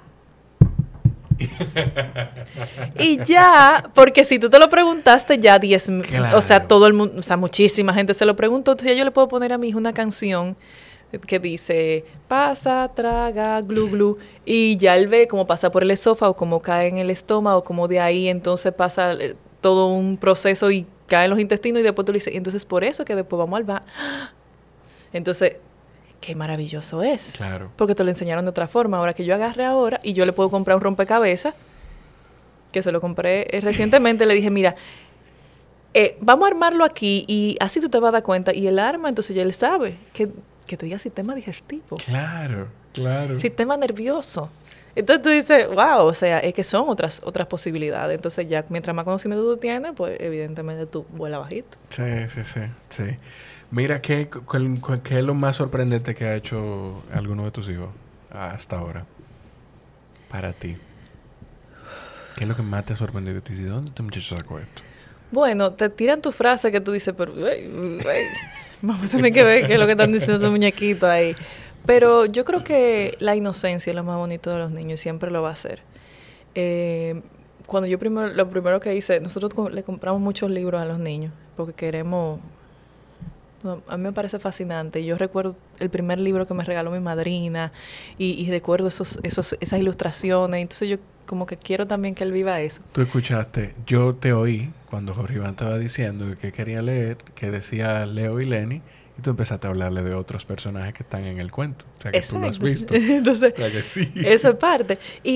Y ya, porque si tú te lo preguntaste ya 10, claro. O sea, todo el mundo, o sea, muchísima gente se lo preguntó, entonces ya yo le puedo poner a mi hijo una canción que dice, pasa, traga, glu, glu, y ya él ve cómo pasa por el esófago, cómo cae en el estómago, cómo de ahí entonces pasa todo un proceso y cae en los intestinos y después tú le dices, entonces por eso que después vamos al baño. Entonces, qué maravilloso es. Claro. Porque te lo enseñaron de otra forma. Ahora que yo agarré ahora y yo le puedo comprar un rompecabezas, que se lo compré recientemente, le dije, mira, vamos a armarlo aquí y así tú te vas a dar cuenta. Y él arma, entonces ya él sabe que te diga sistema digestivo. Claro, claro. Sistema nervioso. Entonces tú dices, wow, o sea, es que son otras posibilidades. Entonces ya, mientras más conocimiento tú tienes, pues evidentemente tú vuelas bajito. Sí, sí, sí, sí. Mira, ¿qué es lo más sorprendente que ha hecho alguno de tus hijos hasta ahora? Para ti. ¿Qué es lo que más te ha sorprendido? Te dice, ¿dónde este muchacho sacó esto? Bueno, te tiran tu frase que tú dices, pero vamos a tener que ver qué es lo que están diciendo esos muñequitos ahí. Pero yo creo que la inocencia es lo más bonito de los niños y siempre lo va a ser. Cuando lo primero que hice, nosotros le compramos muchos libros a los niños porque queremos... A mí me parece fascinante. Yo recuerdo el primer libro que me regaló mi madrina y recuerdo esas ilustraciones. Entonces yo como que quiero también que él viva eso. Tú escuchaste, yo te oí cuando Jorge Iván estaba diciendo que quería leer, que decía Leo y Lenny, y Y tú empezaste a hablarle de otros personajes que están en el cuento. O sea, que Exacto. tú lo has visto. Entonces, O sea, que sí. eso es parte.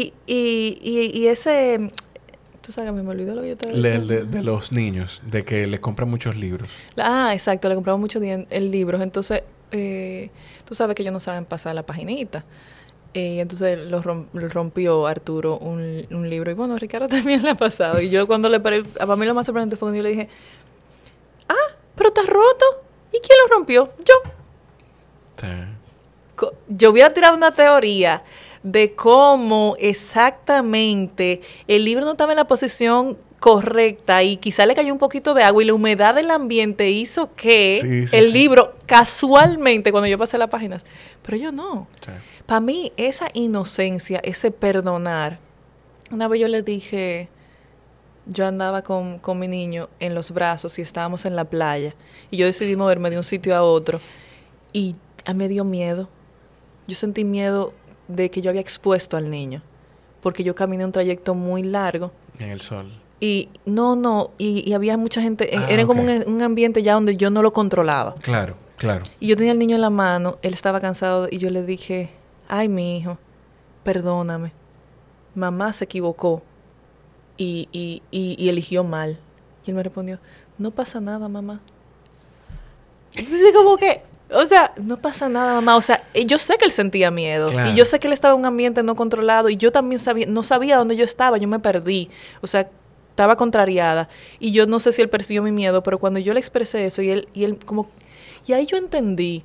Y ese... Tú sabes que me olvidó lo que yo te decía. De los niños, de que le compran muchos libros. Exacto, le compramos muchos libros. Entonces, tú sabes que ellos no saben pasar la paginita. Entonces lo rompió Arturo un libro. Y bueno, Ricardo también le ha pasado. Y yo cuando le paré, para mí lo más sorprendente fue cuando yo le dije, pero está roto. ¿Y quién lo rompió? Yo. Sí. Yo hubiera tirado una teoría de cómo exactamente el libro no estaba en la posición correcta y quizá le cayó un poquito de agua y la humedad del ambiente hizo que el libro casualmente, cuando yo pasé las páginas, pero yo no. Sí. Para mí, esa inocencia, ese perdonar, una vez yo le dije, yo andaba con mi niño en los brazos y estábamos en la playa y yo decidí moverme de un sitio a otro y me dio miedo. Yo sentí miedo de que yo había expuesto al niño, porque yo caminé un trayecto muy largo. En el sol. Y y había mucha gente, era como un ambiente ya donde yo no lo controlaba. Claro. Y yo tenía al niño en la mano, él estaba cansado y yo le dije, ay, mi hijo, perdóname, mamá se equivocó y eligió mal. Y él me respondió, no pasa nada, mamá. Entonces como que... O sea, no pasa nada, mamá. O sea, yo sé que él sentía miedo. Claro. Y yo sé que él estaba en un ambiente no controlado. Y yo también no sabía dónde yo estaba. Yo me perdí. O sea, estaba contrariada. Y yo no sé si él percibió mi miedo. Pero cuando yo le expresé eso y él como... Y ahí yo entendí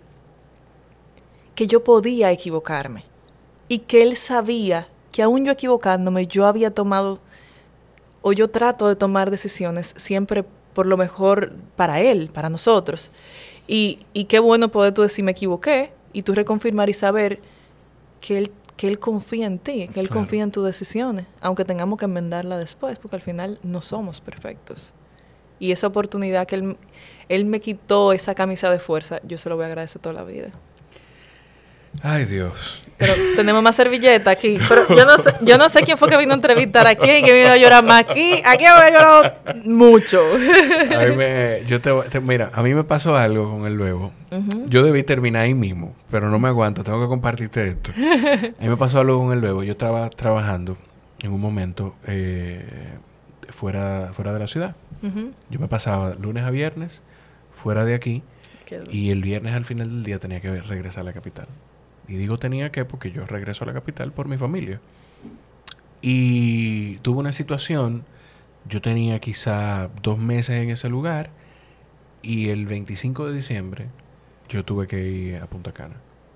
que yo podía equivocarme. Y que él sabía que aún yo equivocándome, yo había tomado... O yo trato de tomar decisiones siempre por lo mejor para él, para nosotros. Y qué bueno poder tú decir me equivoqué y tú reconfirmar y saber que él confía en ti, que él confía en tus decisiones, aunque tengamos que enmendarla después, porque al final no somos perfectos. Y esa oportunidad que él me quitó, esa camisa de fuerza, yo se lo voy a agradecer toda la vida. Ay, Dios. Pero tenemos más servilleta aquí. Pero yo no sé quién fue que vino a entrevistar a quién, que vino a llorar más aquí. Aquí voy a llorar mucho. Mira, a mí me pasó algo con el luego. Uh-huh. Yo debí terminar ahí mismo, pero no me aguanto. Tengo que compartirte esto. A mí me pasó algo con el luego. Yo estaba trabajando en un momento fuera de la ciudad. Uh-huh. Yo me pasaba lunes a viernes fuera de aquí. Y el viernes al final del día tenía que regresar a la capital. Y digo tenía que porque yo regreso a la capital por mi familia. Y tuve una situación, yo tenía quizá 2 meses en ese lugar y el 25 de diciembre yo tuve que ir a Punta Cana.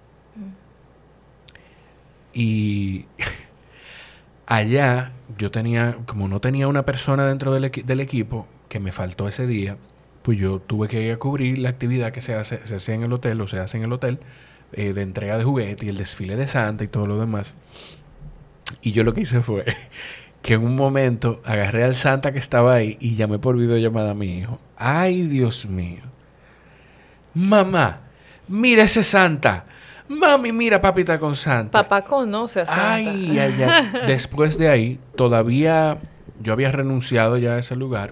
Y allá yo tenía, como no tenía una persona dentro del equipo que me faltó ese día, pues yo tuve que ir a cubrir la actividad que se hacía en el hotel o se hace en el hotel, de entrega de juguetes y el desfile de Santa y todo lo demás. Y yo lo que hice fue que en un momento agarré al Santa que estaba ahí y llamé por videollamada a mi hijo. ¡Ay, Dios mío! Mamá, mira ese Santa. Mami, mira, papi está con Santa. Papá conoce a Santa. Ay. Después de ahí, todavía yo había renunciado ya a ese lugar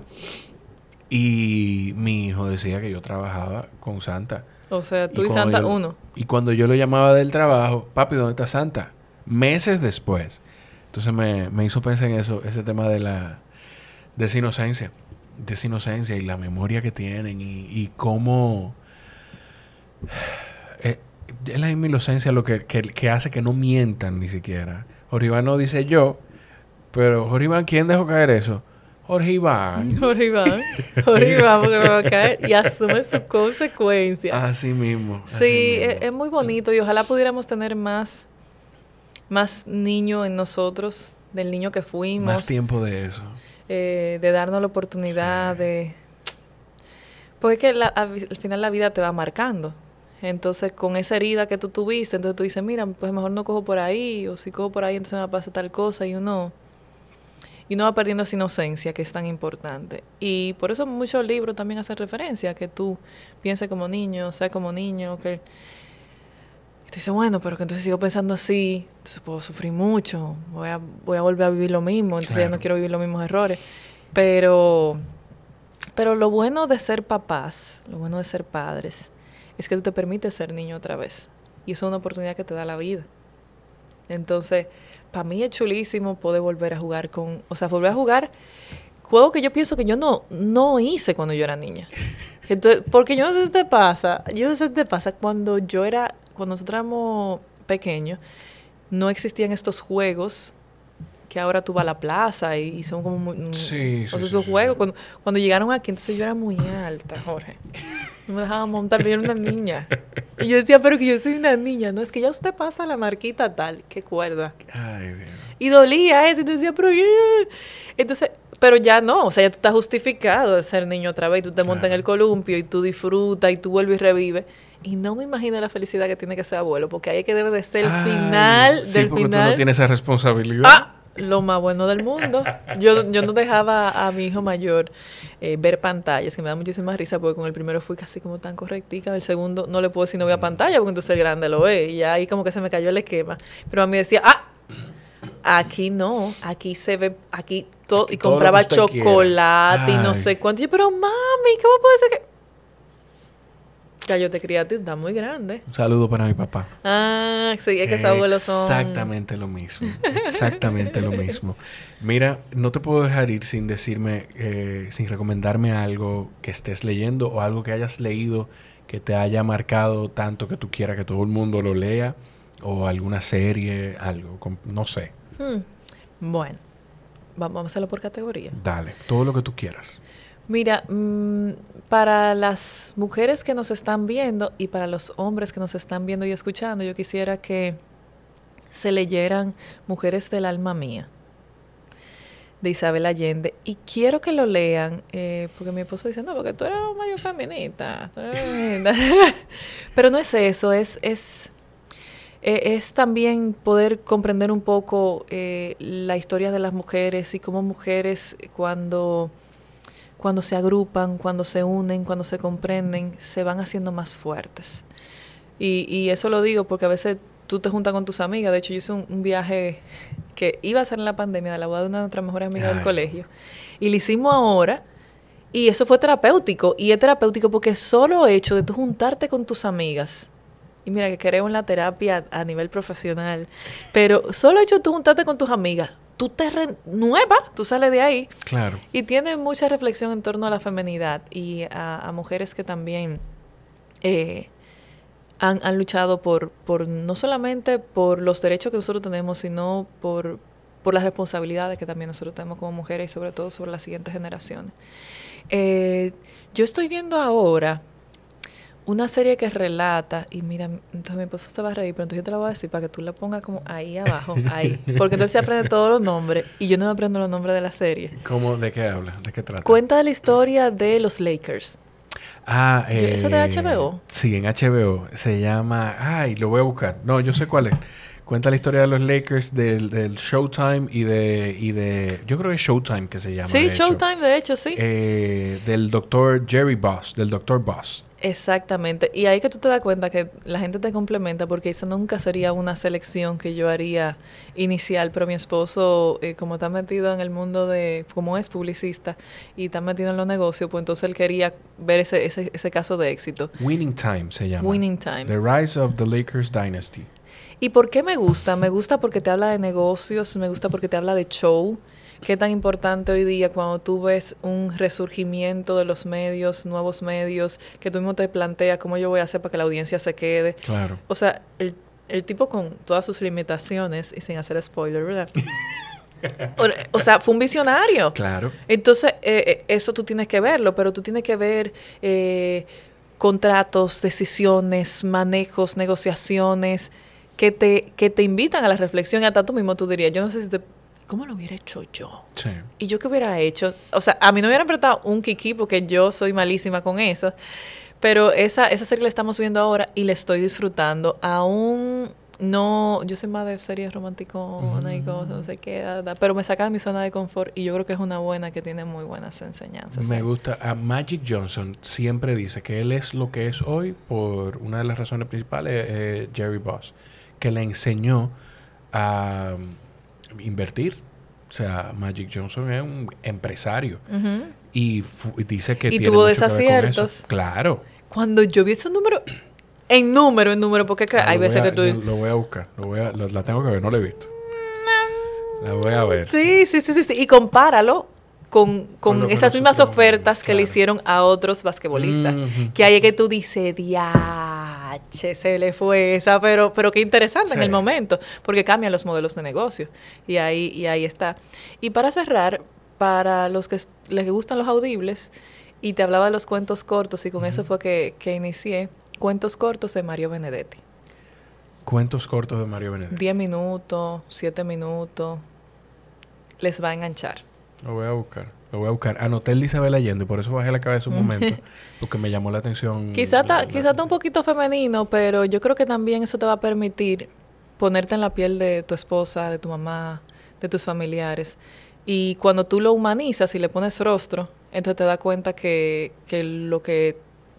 y mi hijo decía que yo trabajaba con Santa. O sea, tú y Santa uno. Y cuando yo lo llamaba del trabajo, papi, ¿dónde está Santa? Meses después. Entonces me hizo pensar en eso, ese tema de esa inocencia y la memoria que tienen y cómo es la misma inocencia lo que hace que no mientan ni siquiera. Jorge Iván no dice yo, pero Jorge Iván, ¿quién dejó caer eso? Jorge Iván, porque me va a caer y asume sus consecuencias. Así mismo. Sí, es muy bonito y ojalá pudiéramos tener más niño en nosotros, del niño que fuimos. Más tiempo de eso. De darnos la oportunidad de... Porque es que al final la vida te va marcando. Entonces, con esa herida que tú tuviste, entonces tú dices, mira, pues mejor no cojo por ahí, o si cojo por ahí, entonces me pasa tal cosa, y uno va perdiendo esa inocencia que es tan importante. Y por eso muchos libros también hacen referencia a que tú pienses como niño, sea como niño, que... Y tú dices, bueno, pero que entonces sigo pensando así, entonces puedo sufrir mucho, voy a volver a vivir lo mismo, entonces ya no quiero vivir los mismos errores. Pero lo bueno de ser papás, lo bueno de ser padres, es que tú te permites ser niño otra vez. Y eso es una oportunidad que te da la vida. Entonces, para mí es chulísimo poder volver a jugar volver a jugar juegos que yo pienso que yo no hice cuando yo era niña. Entonces, porque yo no sé si te pasa, cuando nosotros éramos pequeños, no existían estos juegos que ahora tú vas a la plaza y son como muy... Sí, sí, esos juegos. Cuando llegaron aquí, entonces yo era muy alta, Jorge. No me dejaban montar, yo era una niña. Y yo decía, pero que yo soy una niña. No, es que ya usted pasa la marquita tal. Qué cuerda. Ay, Dios. Y dolía eso. Y te decía, pero ¿qué? Entonces, pero ya no. O sea, ya tú estás justificado de ser niño otra vez. Y tú te montas en el columpio y tú disfrutas y tú vuelves y revives. Y no me imagino la felicidad que tiene que ser abuelo. Porque ahí es que debe de ser el final del sí, porque final. Tú no tienes esa responsabilidad. ¡Ah! Lo más bueno del mundo. Yo no dejaba a mi hijo mayor ver pantallas, que me da muchísima risa, porque con el primero fui casi como tan correctica, el segundo no le puedo decir no vea pantalla, porque entonces el grande lo ve, y ahí como que se me cayó el esquema. Pero a mí decía, aquí no, aquí se ve, aquí todo, y compraba chocolate y no sé cuánto. Y yo, pero mami, ¿cómo puede ser que...? Ya yo te criaste, está muy grande. Un saludo para mi papá. Sí, es que esos abuelos son... Exactamente lo mismo. Exactamente lo mismo. Mira, no te puedo dejar ir sin decirme, sin recomendarme algo que estés leyendo o algo que hayas leído que te haya marcado tanto que tú quieras que todo el mundo lo lea, o alguna serie, algo, no sé. Bueno, vamos a hacerlo por categoría. Dale, todo lo que tú quieras. Mira, para las mujeres que nos están viendo y para los hombres que nos están viendo y escuchando, yo quisiera que se leyeran Mujeres del Alma Mía, de Isabel Allende. Y quiero que lo lean, porque mi esposo dice, no, porque tú eres medio feminista. Pero no es eso, es también poder comprender un poco la historia de las mujeres y cómo mujeres cuando se agrupan, cuando se unen, cuando se comprenden, se van haciendo más fuertes. Y eso lo digo porque a veces tú te juntas con tus amigas. De hecho, yo hice un viaje que iba a ser en la pandemia de la boda de una de nuestras mejores amigas del colegio. Y lo hicimos ahora. Y eso fue terapéutico. Y es terapéutico porque el solo hecho de tú juntarte con tus amigas. Y mira que creo en la terapia a nivel profesional. Pero solo el hecho de tú juntarte con tus amigas, tú te renuevas, tú sales de ahí. Claro. Y tiene mucha reflexión en torno a la feminidad y a mujeres que también han luchado por no solamente por los derechos que nosotros tenemos, sino por las responsabilidades que también nosotros tenemos como mujeres y sobre todo sobre las siguientes generaciones. Yo estoy viendo ahora una serie que relata, y mira, entonces mi esposo se va a reír, pero entonces yo te la voy a decir para que tú la pongas como ahí abajo, ahí. Porque entonces se aprende todos los nombres y yo no me aprendo los nombres de la serie. ¿Cómo? ¿De qué habla? ¿De qué trata? Cuenta de la historia de los Lakers. ¿Esa de HBO? Sí, en HBO. Se llama... Ay, lo voy a buscar. No, yo sé cuál es. Cuenta la historia de los Lakers, del Showtime y de... Yo creo que es Showtime que se llama. Sí, Showtime, de hecho, sí. Del doctor Jerry Buss, del doctor Buss. Exactamente. Y ahí que tú te das cuenta que la gente te complementa, porque esa nunca sería una selección que yo haría inicial, pero mi esposo, como está metido en el mundo como es publicista y está metido en los negocios, pues entonces él quería ver ese caso de éxito. Winning Time se llama. Winning Time. The Rise of the Lakers Dynasty. ¿Y por qué me gusta? Me gusta porque te habla de negocios, me gusta porque te habla de show. Qué tan importante hoy día cuando tú ves un resurgimiento de los medios, nuevos medios, que tú mismo te planteas cómo yo voy a hacer para que la audiencia se quede. Claro. O sea, el tipo con todas sus limitaciones, y sin hacer spoiler, ¿verdad? O sea, fue un visionario. Claro. Entonces, eso tú tienes que verlo, pero tú tienes que ver contratos, decisiones, manejos, negociaciones que te invitan a la reflexión. Y hasta tú mismo tú dirías, yo no sé si ¿cómo lo hubiera hecho yo? Sí. ¿Y yo qué hubiera hecho? O sea, a mí no me hubiera apretado un kiki porque yo soy malísima con eso. Pero esa serie la estamos viendo ahora y la estoy disfrutando. Aún no... Yo soy más de series romanticonas y cosas, no sé qué. Pero me saca de mi zona de confort y yo creo que es una buena que tiene muy buenas enseñanzas. Me gusta. Magic Johnson siempre dice que él es lo que es hoy por una de las razones principales, Jerry Buss, que le enseñó a... invertir. O sea, Magic Johnson es un empresario. Y dice que y tiene tuvo mucho que ver con desaciertos. eso. Claro. Cuando yo vi esos números, En número, porque hay veces que tú... Lo voy a buscar, la tengo que ver, no la he visto. La voy a ver. Sí. Y compáralo con esas mismas ofertas que le hicieron a otros basquetbolistas. Que ahí es que tú dices, diache, se le fue esa, pero qué interesante en el momento, porque cambian los modelos de negocio. Y ahí está. Y para cerrar, para los que les gustan los audibles, y te hablaba de los cuentos cortos, y con eso fue que inicié, cuentos cortos de Mario Benedetti. Cuentos cortos de Mario Benedetti. 10 minutos, 7 minutos, les va a enganchar. Lo voy a buscar. Anoté el de Isabel Allende, por eso bajé la cabeza un momento, porque me llamó la atención. Quizá está un poquito femenino, pero yo creo que también eso te va a permitir ponerte en la piel de tu esposa, de tu mamá, de tus familiares. Y cuando tú lo humanizas y le pones rostro, entonces te das cuenta que lo que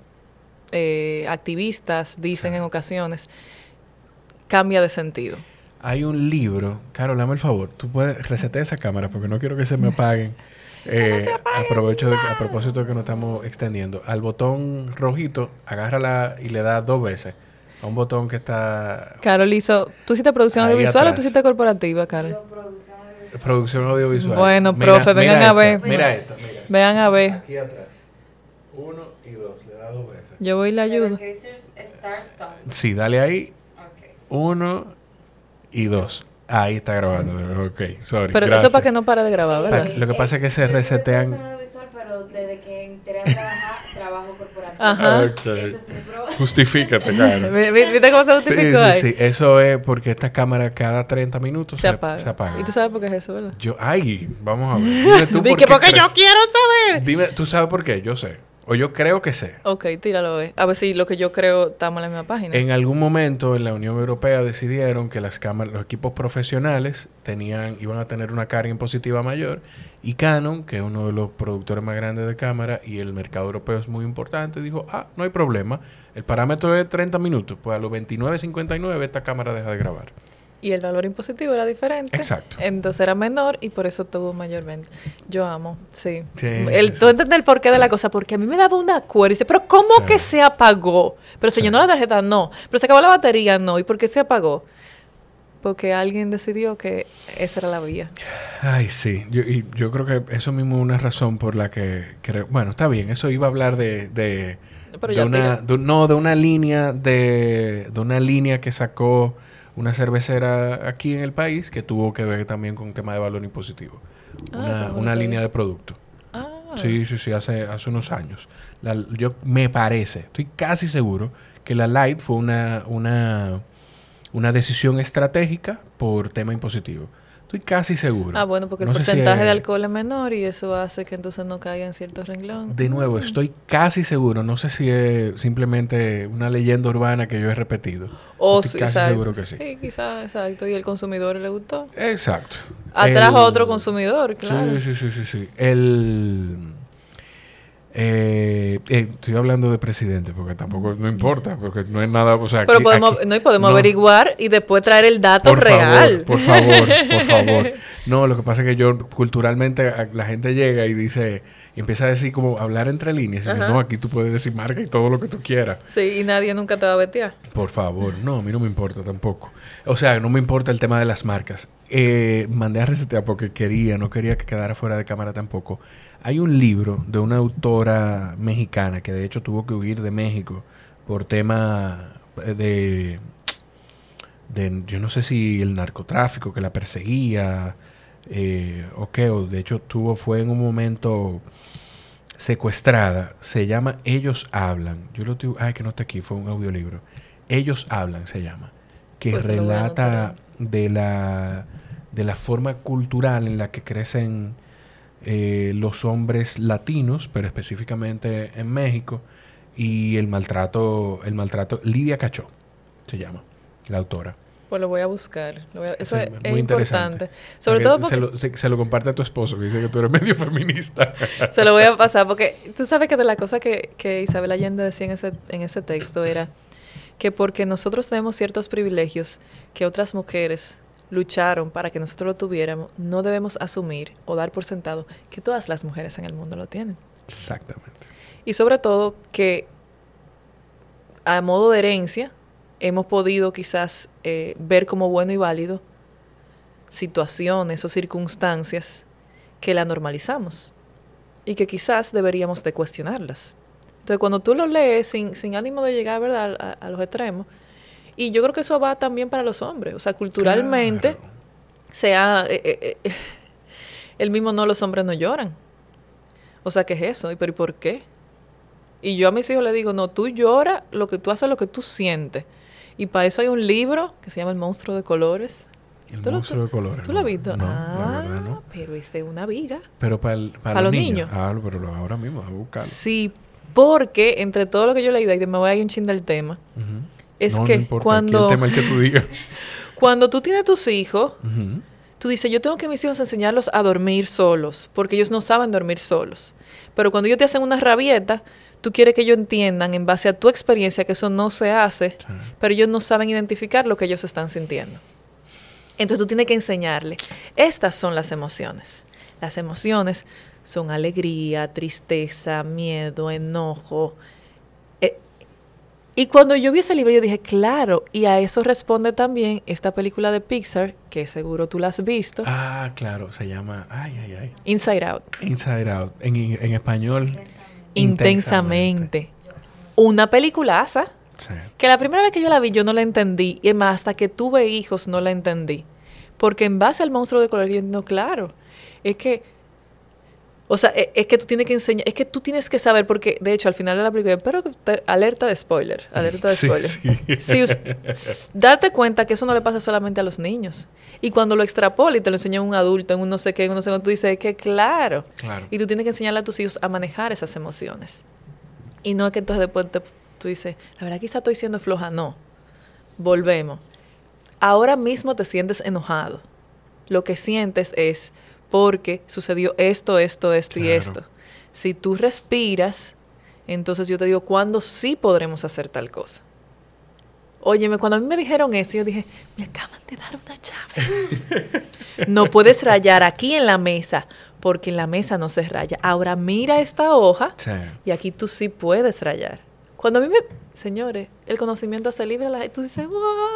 activistas dicen en ocasiones cambia de sentido. Hay un libro, Carol, dame el favor, tú puedes resetear esa cámara porque no quiero que se me apaguen. A propósito de que nos estamos extendiendo, al botón rojito, agárrala y le das 2 veces. A un botón que está... Carol hizo... ¿Tú hiciste producción audiovisual o tú hiciste corporativa, Carol? Yo, producción audiovisual. Producción audiovisual. Bueno, profe, vengan a ver. Mira esta. Vean a ver. Aquí atrás. 1 y 2, le das 2 veces. Yo voy y le ayudo. Starstone. Sí, dale ahí. Ok. 1 y 2. Ahí está grabando. Ok, sorry. Pero gracias. eso para que no pare de grabar, ¿verdad? Lo que pasa es que se Yo tuve resetean... producción audiovisual, pero desde que entré a trabajar, trabajo corporativo. Ajá. Okay. Ese es mi pro. Justifícate, cara. ¿Viste cómo se justificó ahí? Sí. Eso es porque esta cámara cada 30 minutos Se apaga. Y tú sabes por qué es eso, ¿verdad? Vamos a ver. Dime tú Porque yo quiero saber. Dime, ¿tú sabes por qué? Yo sé. O yo creo que sé. Ok, tíralo, a ver si lo que yo creo estamos en la misma página. En algún momento en la Unión Europea decidieron que las cámaras, los equipos profesionales iban a tener una carga impositiva mayor, y Canon, que es uno de los productores más grandes de cámara y el mercado europeo es muy importante, dijo, no hay problema, el parámetro es 30 minutos, pues a los 29:59 esta cámara deja de grabar. Y el valor impositivo era diferente. Exacto. Entonces era menor y por eso tuvo mayor venta. Yo amo, sí. Sí. Tú entiendes el porqué de la cosa, porque a mí me daba una cuerda y dice, pero ¿cómo que se apagó? Pero se llenó la tarjeta, no. Pero se acabó la batería, no. ¿Y por qué se apagó? Porque alguien decidió que esa era la vía. Ay, sí. Yo creo que eso mismo es una razón por la que... Bueno, está bien. Eso iba a hablar de una línea que sacó una cervecera aquí en el país que tuvo que ver también con un tema de valor impositivo. Una línea de producto. Sí, hace unos años. Yo me parece, estoy casi seguro que la Light fue una decisión estratégica por tema impositivo. Estoy casi seguro. Bueno, porque el porcentaje de alcohol es menor y eso hace que entonces no caiga en cierto renglón. De nuevo, estoy casi seguro. No sé si es simplemente una leyenda urbana que yo he repetido. Estoy casi seguro que sí. Sí, quizás, exacto. Y el consumidor le gustó. Exacto. Atrajo a otro consumidor, claro. Sí. Estoy hablando de presidente porque tampoco no importa, porque no es nada, o sea, pero podemos averiguar y después traer el dato real. Por favor. No, lo que pasa es que culturalmente la gente llega y dice, y empieza a decir como hablar entre líneas. Y dice, no, aquí tú puedes decir marca y todo lo que tú quieras. Sí, y nadie nunca te va a vetear. Por favor, no, a mí no me importa tampoco. O sea, no me importa el tema de las marcas. Mandé a resetear porque no quería que quedara fuera de cámara tampoco. Hay un libro de una autora mexicana que de hecho tuvo que huir de México por tema de yo no sé si el narcotráfico que la perseguía o qué, o de hecho fue en un momento secuestrada. Se llama Ellos Hablan. Que no está aquí, fue un audiolibro. Ellos Hablan se llama, que pues relata de la forma cultural en la que crecen los hombres latinos, pero específicamente en México, y el maltrato. Lidia Cachó se llama la autora. Pues lo voy a buscar. Eso es muy importante. Sobre todo porque... Se lo comparte a tu esposo, que dice que tú eres medio feminista. Se lo voy a pasar, porque tú sabes que de la cosa que Isabel Allende decía en ese texto era que porque nosotros tenemos ciertos privilegios que otras mujeres lucharon para que nosotros lo tuviéramos, no debemos asumir o dar por sentado que todas las mujeres en el mundo lo tienen. Exactamente. Y sobre todo que a modo de herencia, hemos podido quizás ver como bueno y válido situaciones o circunstancias que la normalizamos y que quizás deberíamos de cuestionarlas. Entonces, cuando tú lo lees sin ánimo de llegar, ¿verdad?, a los extremos, y yo creo que eso va también para los hombres, o sea, culturalmente, Claro. sea el mismo no, los hombres no lloran. O sea, ¿qué es eso? ¿Y por qué? Y yo a mis hijos les digo, no, tú lloras lo que tú haces, lo que tú sientes. Y para eso hay un libro que se llama El monstruo de colores. El monstruo de colores. ¿Tú lo has visto? No, la verdad no. Pero es de una viga. Pero para los niños. Ah, pero ahora mismo, vamos a buscarlo. Sí, porque entre todo lo que yo he leído, y me voy a ir un chin del tema, Ujú. es No, que no importa, cuando, aquí el tema es el que tú digas. cuando tú tienes tus hijos, Ujú. tú dices, yo tengo que a mis hijos enseñarlos a dormir solos, porque ellos no saben dormir solos. Pero cuando ellos te hacen una rabieta, tú quieres que ellos entiendan en base a tu experiencia que eso no se hace, Claro. pero ellos no saben identificar lo que ellos están sintiendo. Entonces tú tienes que enseñarle. Estas son las emociones. Las emociones son alegría, tristeza, miedo, enojo. Y cuando yo vi ese libro, yo dije, claro, y a eso responde también esta película de Pixar, que seguro tú la has visto, Ah, claro, se llama... Ay. Inside Out. Inside Out. En español... Intensamente. Una peliculaza Sí. que la primera vez que yo la vi yo no la entendí, y es más, hasta que tuve hijos no la entendí. Porque en base al monstruo de color, yo no, claro, es que, o sea, es que tú tienes que enseñar, es que tú tienes que saber, porque de hecho al final de la película, pero alerta de spoiler, alerta de Sí, spoiler. sí. Date cuenta que eso no le pasa solamente a los niños. Y cuando lo extrapola y te lo enseña un adulto, en un no sé qué, en un no sé cuánto, tú dices, es que claro. Claro. Y tú tienes que enseñarle a tus hijos a manejar esas emociones. Y no es que entonces después tú dices, la verdad quizá estoy siendo floja. No. Volvemos. Ahora mismo te sientes enojado. Lo que sientes es porque sucedió esto y Claro. esto. Si tú respiras, entonces yo te digo, ¿cuándo sí podremos hacer tal cosa? Óyeme, cuando a mí me dijeron eso, yo dije, me acaban de dar una llave. No puedes rayar aquí en la mesa, porque en la mesa no se raya. Ahora mira esta hoja Sí. y aquí tú sí puedes rayar. Cuando a mí Señores, el conocimiento hace libre a la gente. Tú dices,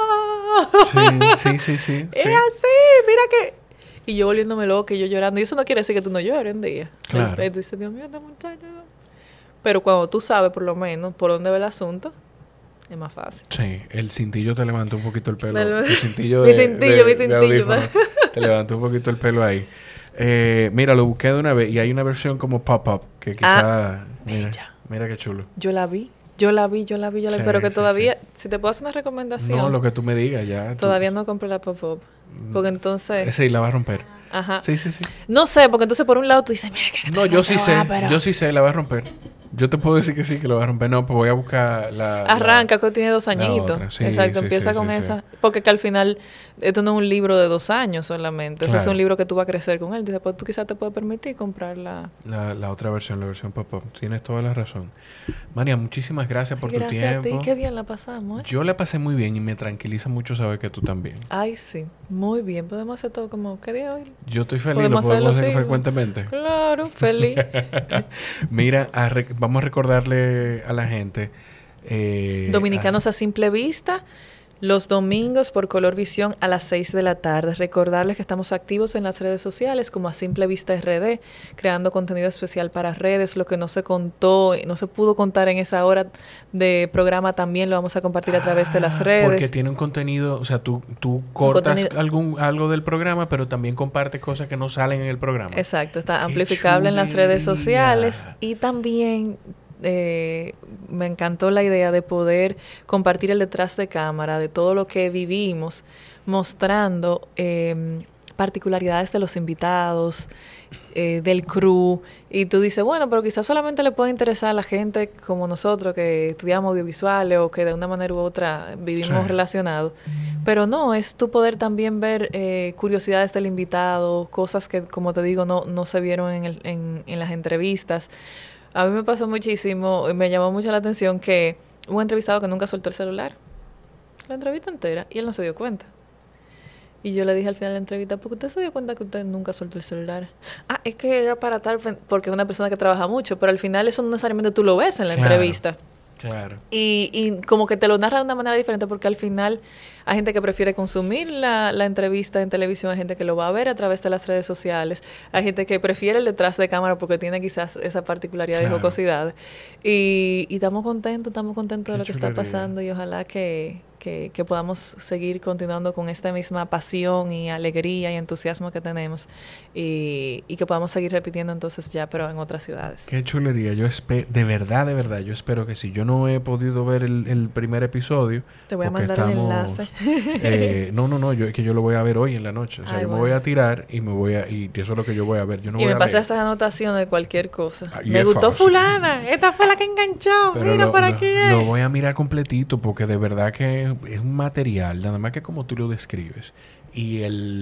¡wow! Sí. Es así, mira que... Y yo volviéndome loca y yo llorando. Y eso no quiere decir que tú no llores un día. Claro. Tú dices, Dios mío, este muchacho. Pero cuando tú sabes, por lo menos, por dónde va el asunto, es más fácil. Sí, el cintillo te levantó un poquito el pelo. Me- El cintillo Mi de, cintillo, mi de cintillo. audífono. Te levantó un poquito el pelo ahí. Mira, lo busqué de una vez y hay una versión como pop-up que quizá... bella. Mira qué chulo. Yo la vi, Sí, pero que sí, todavía, si te puedo hacer una recomendación, No, lo que tú me digas ya. todavía no compré la pop-up. Porque entonces, Sí, la vas a romper. ajá. Sí. No sé, porque entonces por un lado tú dices, mira que No, yo sí sé. pero Yo sí sé, la vas a romper. Yo te puedo decir que sí, que la vas a romper. No, pues voy a buscar la... arranca, que tiene 2 la añitos. otra. Sí, Exacto, sí, empieza sí, con sí, esa. Porque que al final, esto no es un libro de 2 años solamente. Eso es Claro. un libro que tú vas a crecer con él. Entonces, pues tú quizás te puedes permitir comprar La otra versión, la versión pop-up. Tienes toda la razón. María, muchísimas gracias por Gracias tu tiempo. a ti, qué bien la pasamos, ¿eh? Yo la pasé muy bien y me tranquiliza mucho saber que tú también. Ay, sí, muy bien. Podemos hacer todo como, ¿qué día hoy? Yo estoy feliz, Podemos lo podemos hacerlo hacer así. frecuentemente. Claro, feliz. Mira, vamos a recordarle a la gente. Dominicanos a simple vista, los domingos por Color Visión a las 6 de la tarde. Recordarles que estamos activos en las redes sociales como a Simple Vista RD, creando contenido especial para redes. Lo que no se contó, no se pudo contar en esa hora de programa también lo vamos a compartir a través de las redes. Porque tiene un contenido, o sea, tú cortas contenido. algo del programa, pero también compartes cosas que no salen en el programa. Exacto, está ¡Qué amplificable en las redes chulería! sociales y también me encantó la idea de poder compartir el detrás de cámara de todo lo que vivimos, mostrando particularidades de los invitados, del crew, y tú dices, bueno, pero quizás solamente le puede interesar a la gente como nosotros que estudiamos audiovisuales o que de una manera u otra vivimos Sí. relacionados, pero no, es tu poder también ver curiosidades del invitado, cosas que, como te digo, no se vieron en las entrevistas. A mí me pasó muchísimo, me llamó mucho la atención que hubo un entrevistado que nunca soltó el celular, la entrevista entera, y él no se dio cuenta. Y yo le dije al final de la entrevista, ¿por qué usted se dio cuenta que usted nunca soltó el celular? Ah, es que era para tal, porque es una persona que trabaja mucho, pero al final eso no necesariamente tú lo ves en la Claro. entrevista. Claro. Y como que te lo narra de una manera diferente porque al final hay gente que prefiere consumir la entrevista en televisión, hay gente que lo va a ver a través de las redes sociales, hay gente que prefiere el detrás de cámara porque tiene quizás esa particularidad de jocosidad. Y estamos contentos de lo que está pasando y ojalá que podamos seguir continuando con esta misma pasión y alegría y entusiasmo que tenemos y que podamos seguir repitiendo entonces ya, pero en otras ciudades. Qué chulería. Yo de verdad, yo espero que sí. Yo no he podido ver el primer episodio. Te voy a mandar el enlace. No, yo lo voy a ver hoy en la noche. O sea, yo me voy a tirar y y eso es lo que yo voy a ver. Yo no y voy me a pasé leer. esas anotaciones de cualquier cosa. Me gustó fulana. Esta fue la que enganchó. Pero mira por aquí. Lo voy a mirar completito porque de verdad que es un material, nada más que como tú lo describes. Y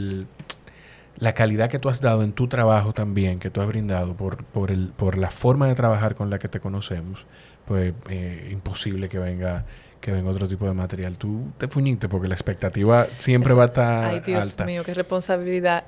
la calidad que tú has dado en tu trabajo también, que tú has brindado por la forma de trabajar con la que te conocemos, pues imposible que venga otro tipo de material. Tú te fuñiste porque la expectativa siempre va a estar alta. Ay, Dios mío, qué responsabilidad.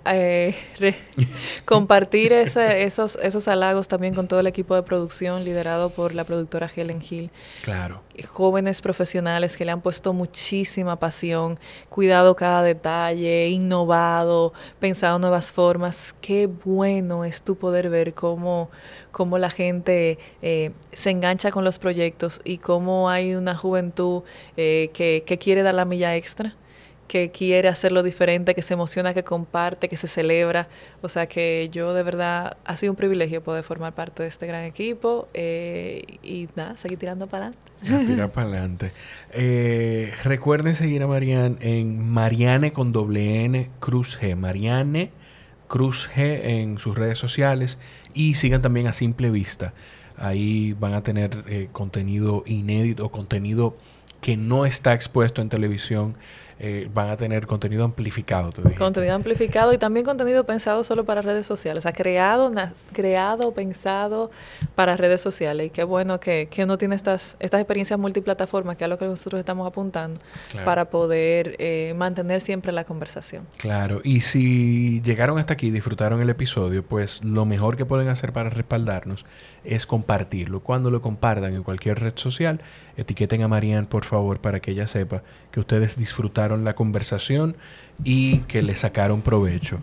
Compartir esos halagos también con todo el equipo de producción liderado por la productora Helen Hill. Claro. Jóvenes profesionales que le han puesto muchísima pasión, cuidado cada detalle, innovado, pensado nuevas formas. Qué bueno es tu poder ver cómo la gente se engancha con los proyectos y cómo hay una juventud que quiere dar la milla extra, que quiere hacerlo diferente, que se emociona, que comparte, que se celebra. O sea que yo de verdad ha sido un privilegio poder formar parte de este gran equipo y nada, seguir tirando para adelante. Tirar para adelante. Recuerden seguir a Marianne en Marianne con doble N Cruz G. Marianne Cruz G en sus redes sociales y sigan también a Simple Vista. Ahí van a tener contenido inédito, contenido que no está expuesto en televisión. Van a tener contenido amplificado. Contenido amplificado y también contenido pensado solo para redes sociales. O sea, creado, pensado para redes sociales. Y qué bueno que uno tiene estas experiencias multiplataformas, que es a lo que nosotros estamos apuntando, claro, para poder mantener siempre la conversación. Claro. Y si llegaron hasta aquí y disfrutaron el episodio, pues lo mejor que pueden hacer para respaldarnos es compartirlo. Cuando lo compartan en cualquier red social, etiqueten a Marianne, por favor, para que ella sepa que ustedes disfrutaron la conversación y que le sacaron provecho.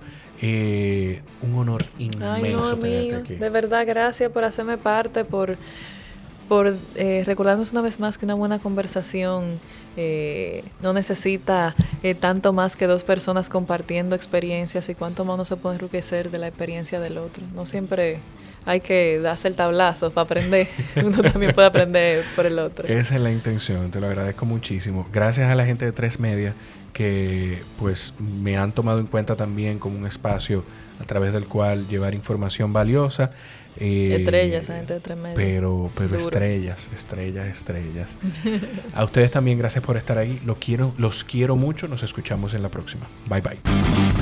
Un honor inmenso tenerte aquí. De verdad, gracias por hacerme parte, por recordarnos una vez más que una buena conversación no necesita tanto más que dos personas compartiendo experiencias, y cuánto más uno se puede enriquecer de la experiencia del otro. No siempre hay que darse el tablazo para aprender. Uno también puede aprender por el otro. Esa es la intención. Te lo agradezco muchísimo. Gracias a la gente de 3 Media que pues me han tomado en cuenta también como un espacio a través del cual llevar información valiosa. Estrellas, la gente de 3 Media. Pero estrellas. A ustedes también gracias por estar ahí. Los quiero mucho. Nos escuchamos en la próxima. Bye bye.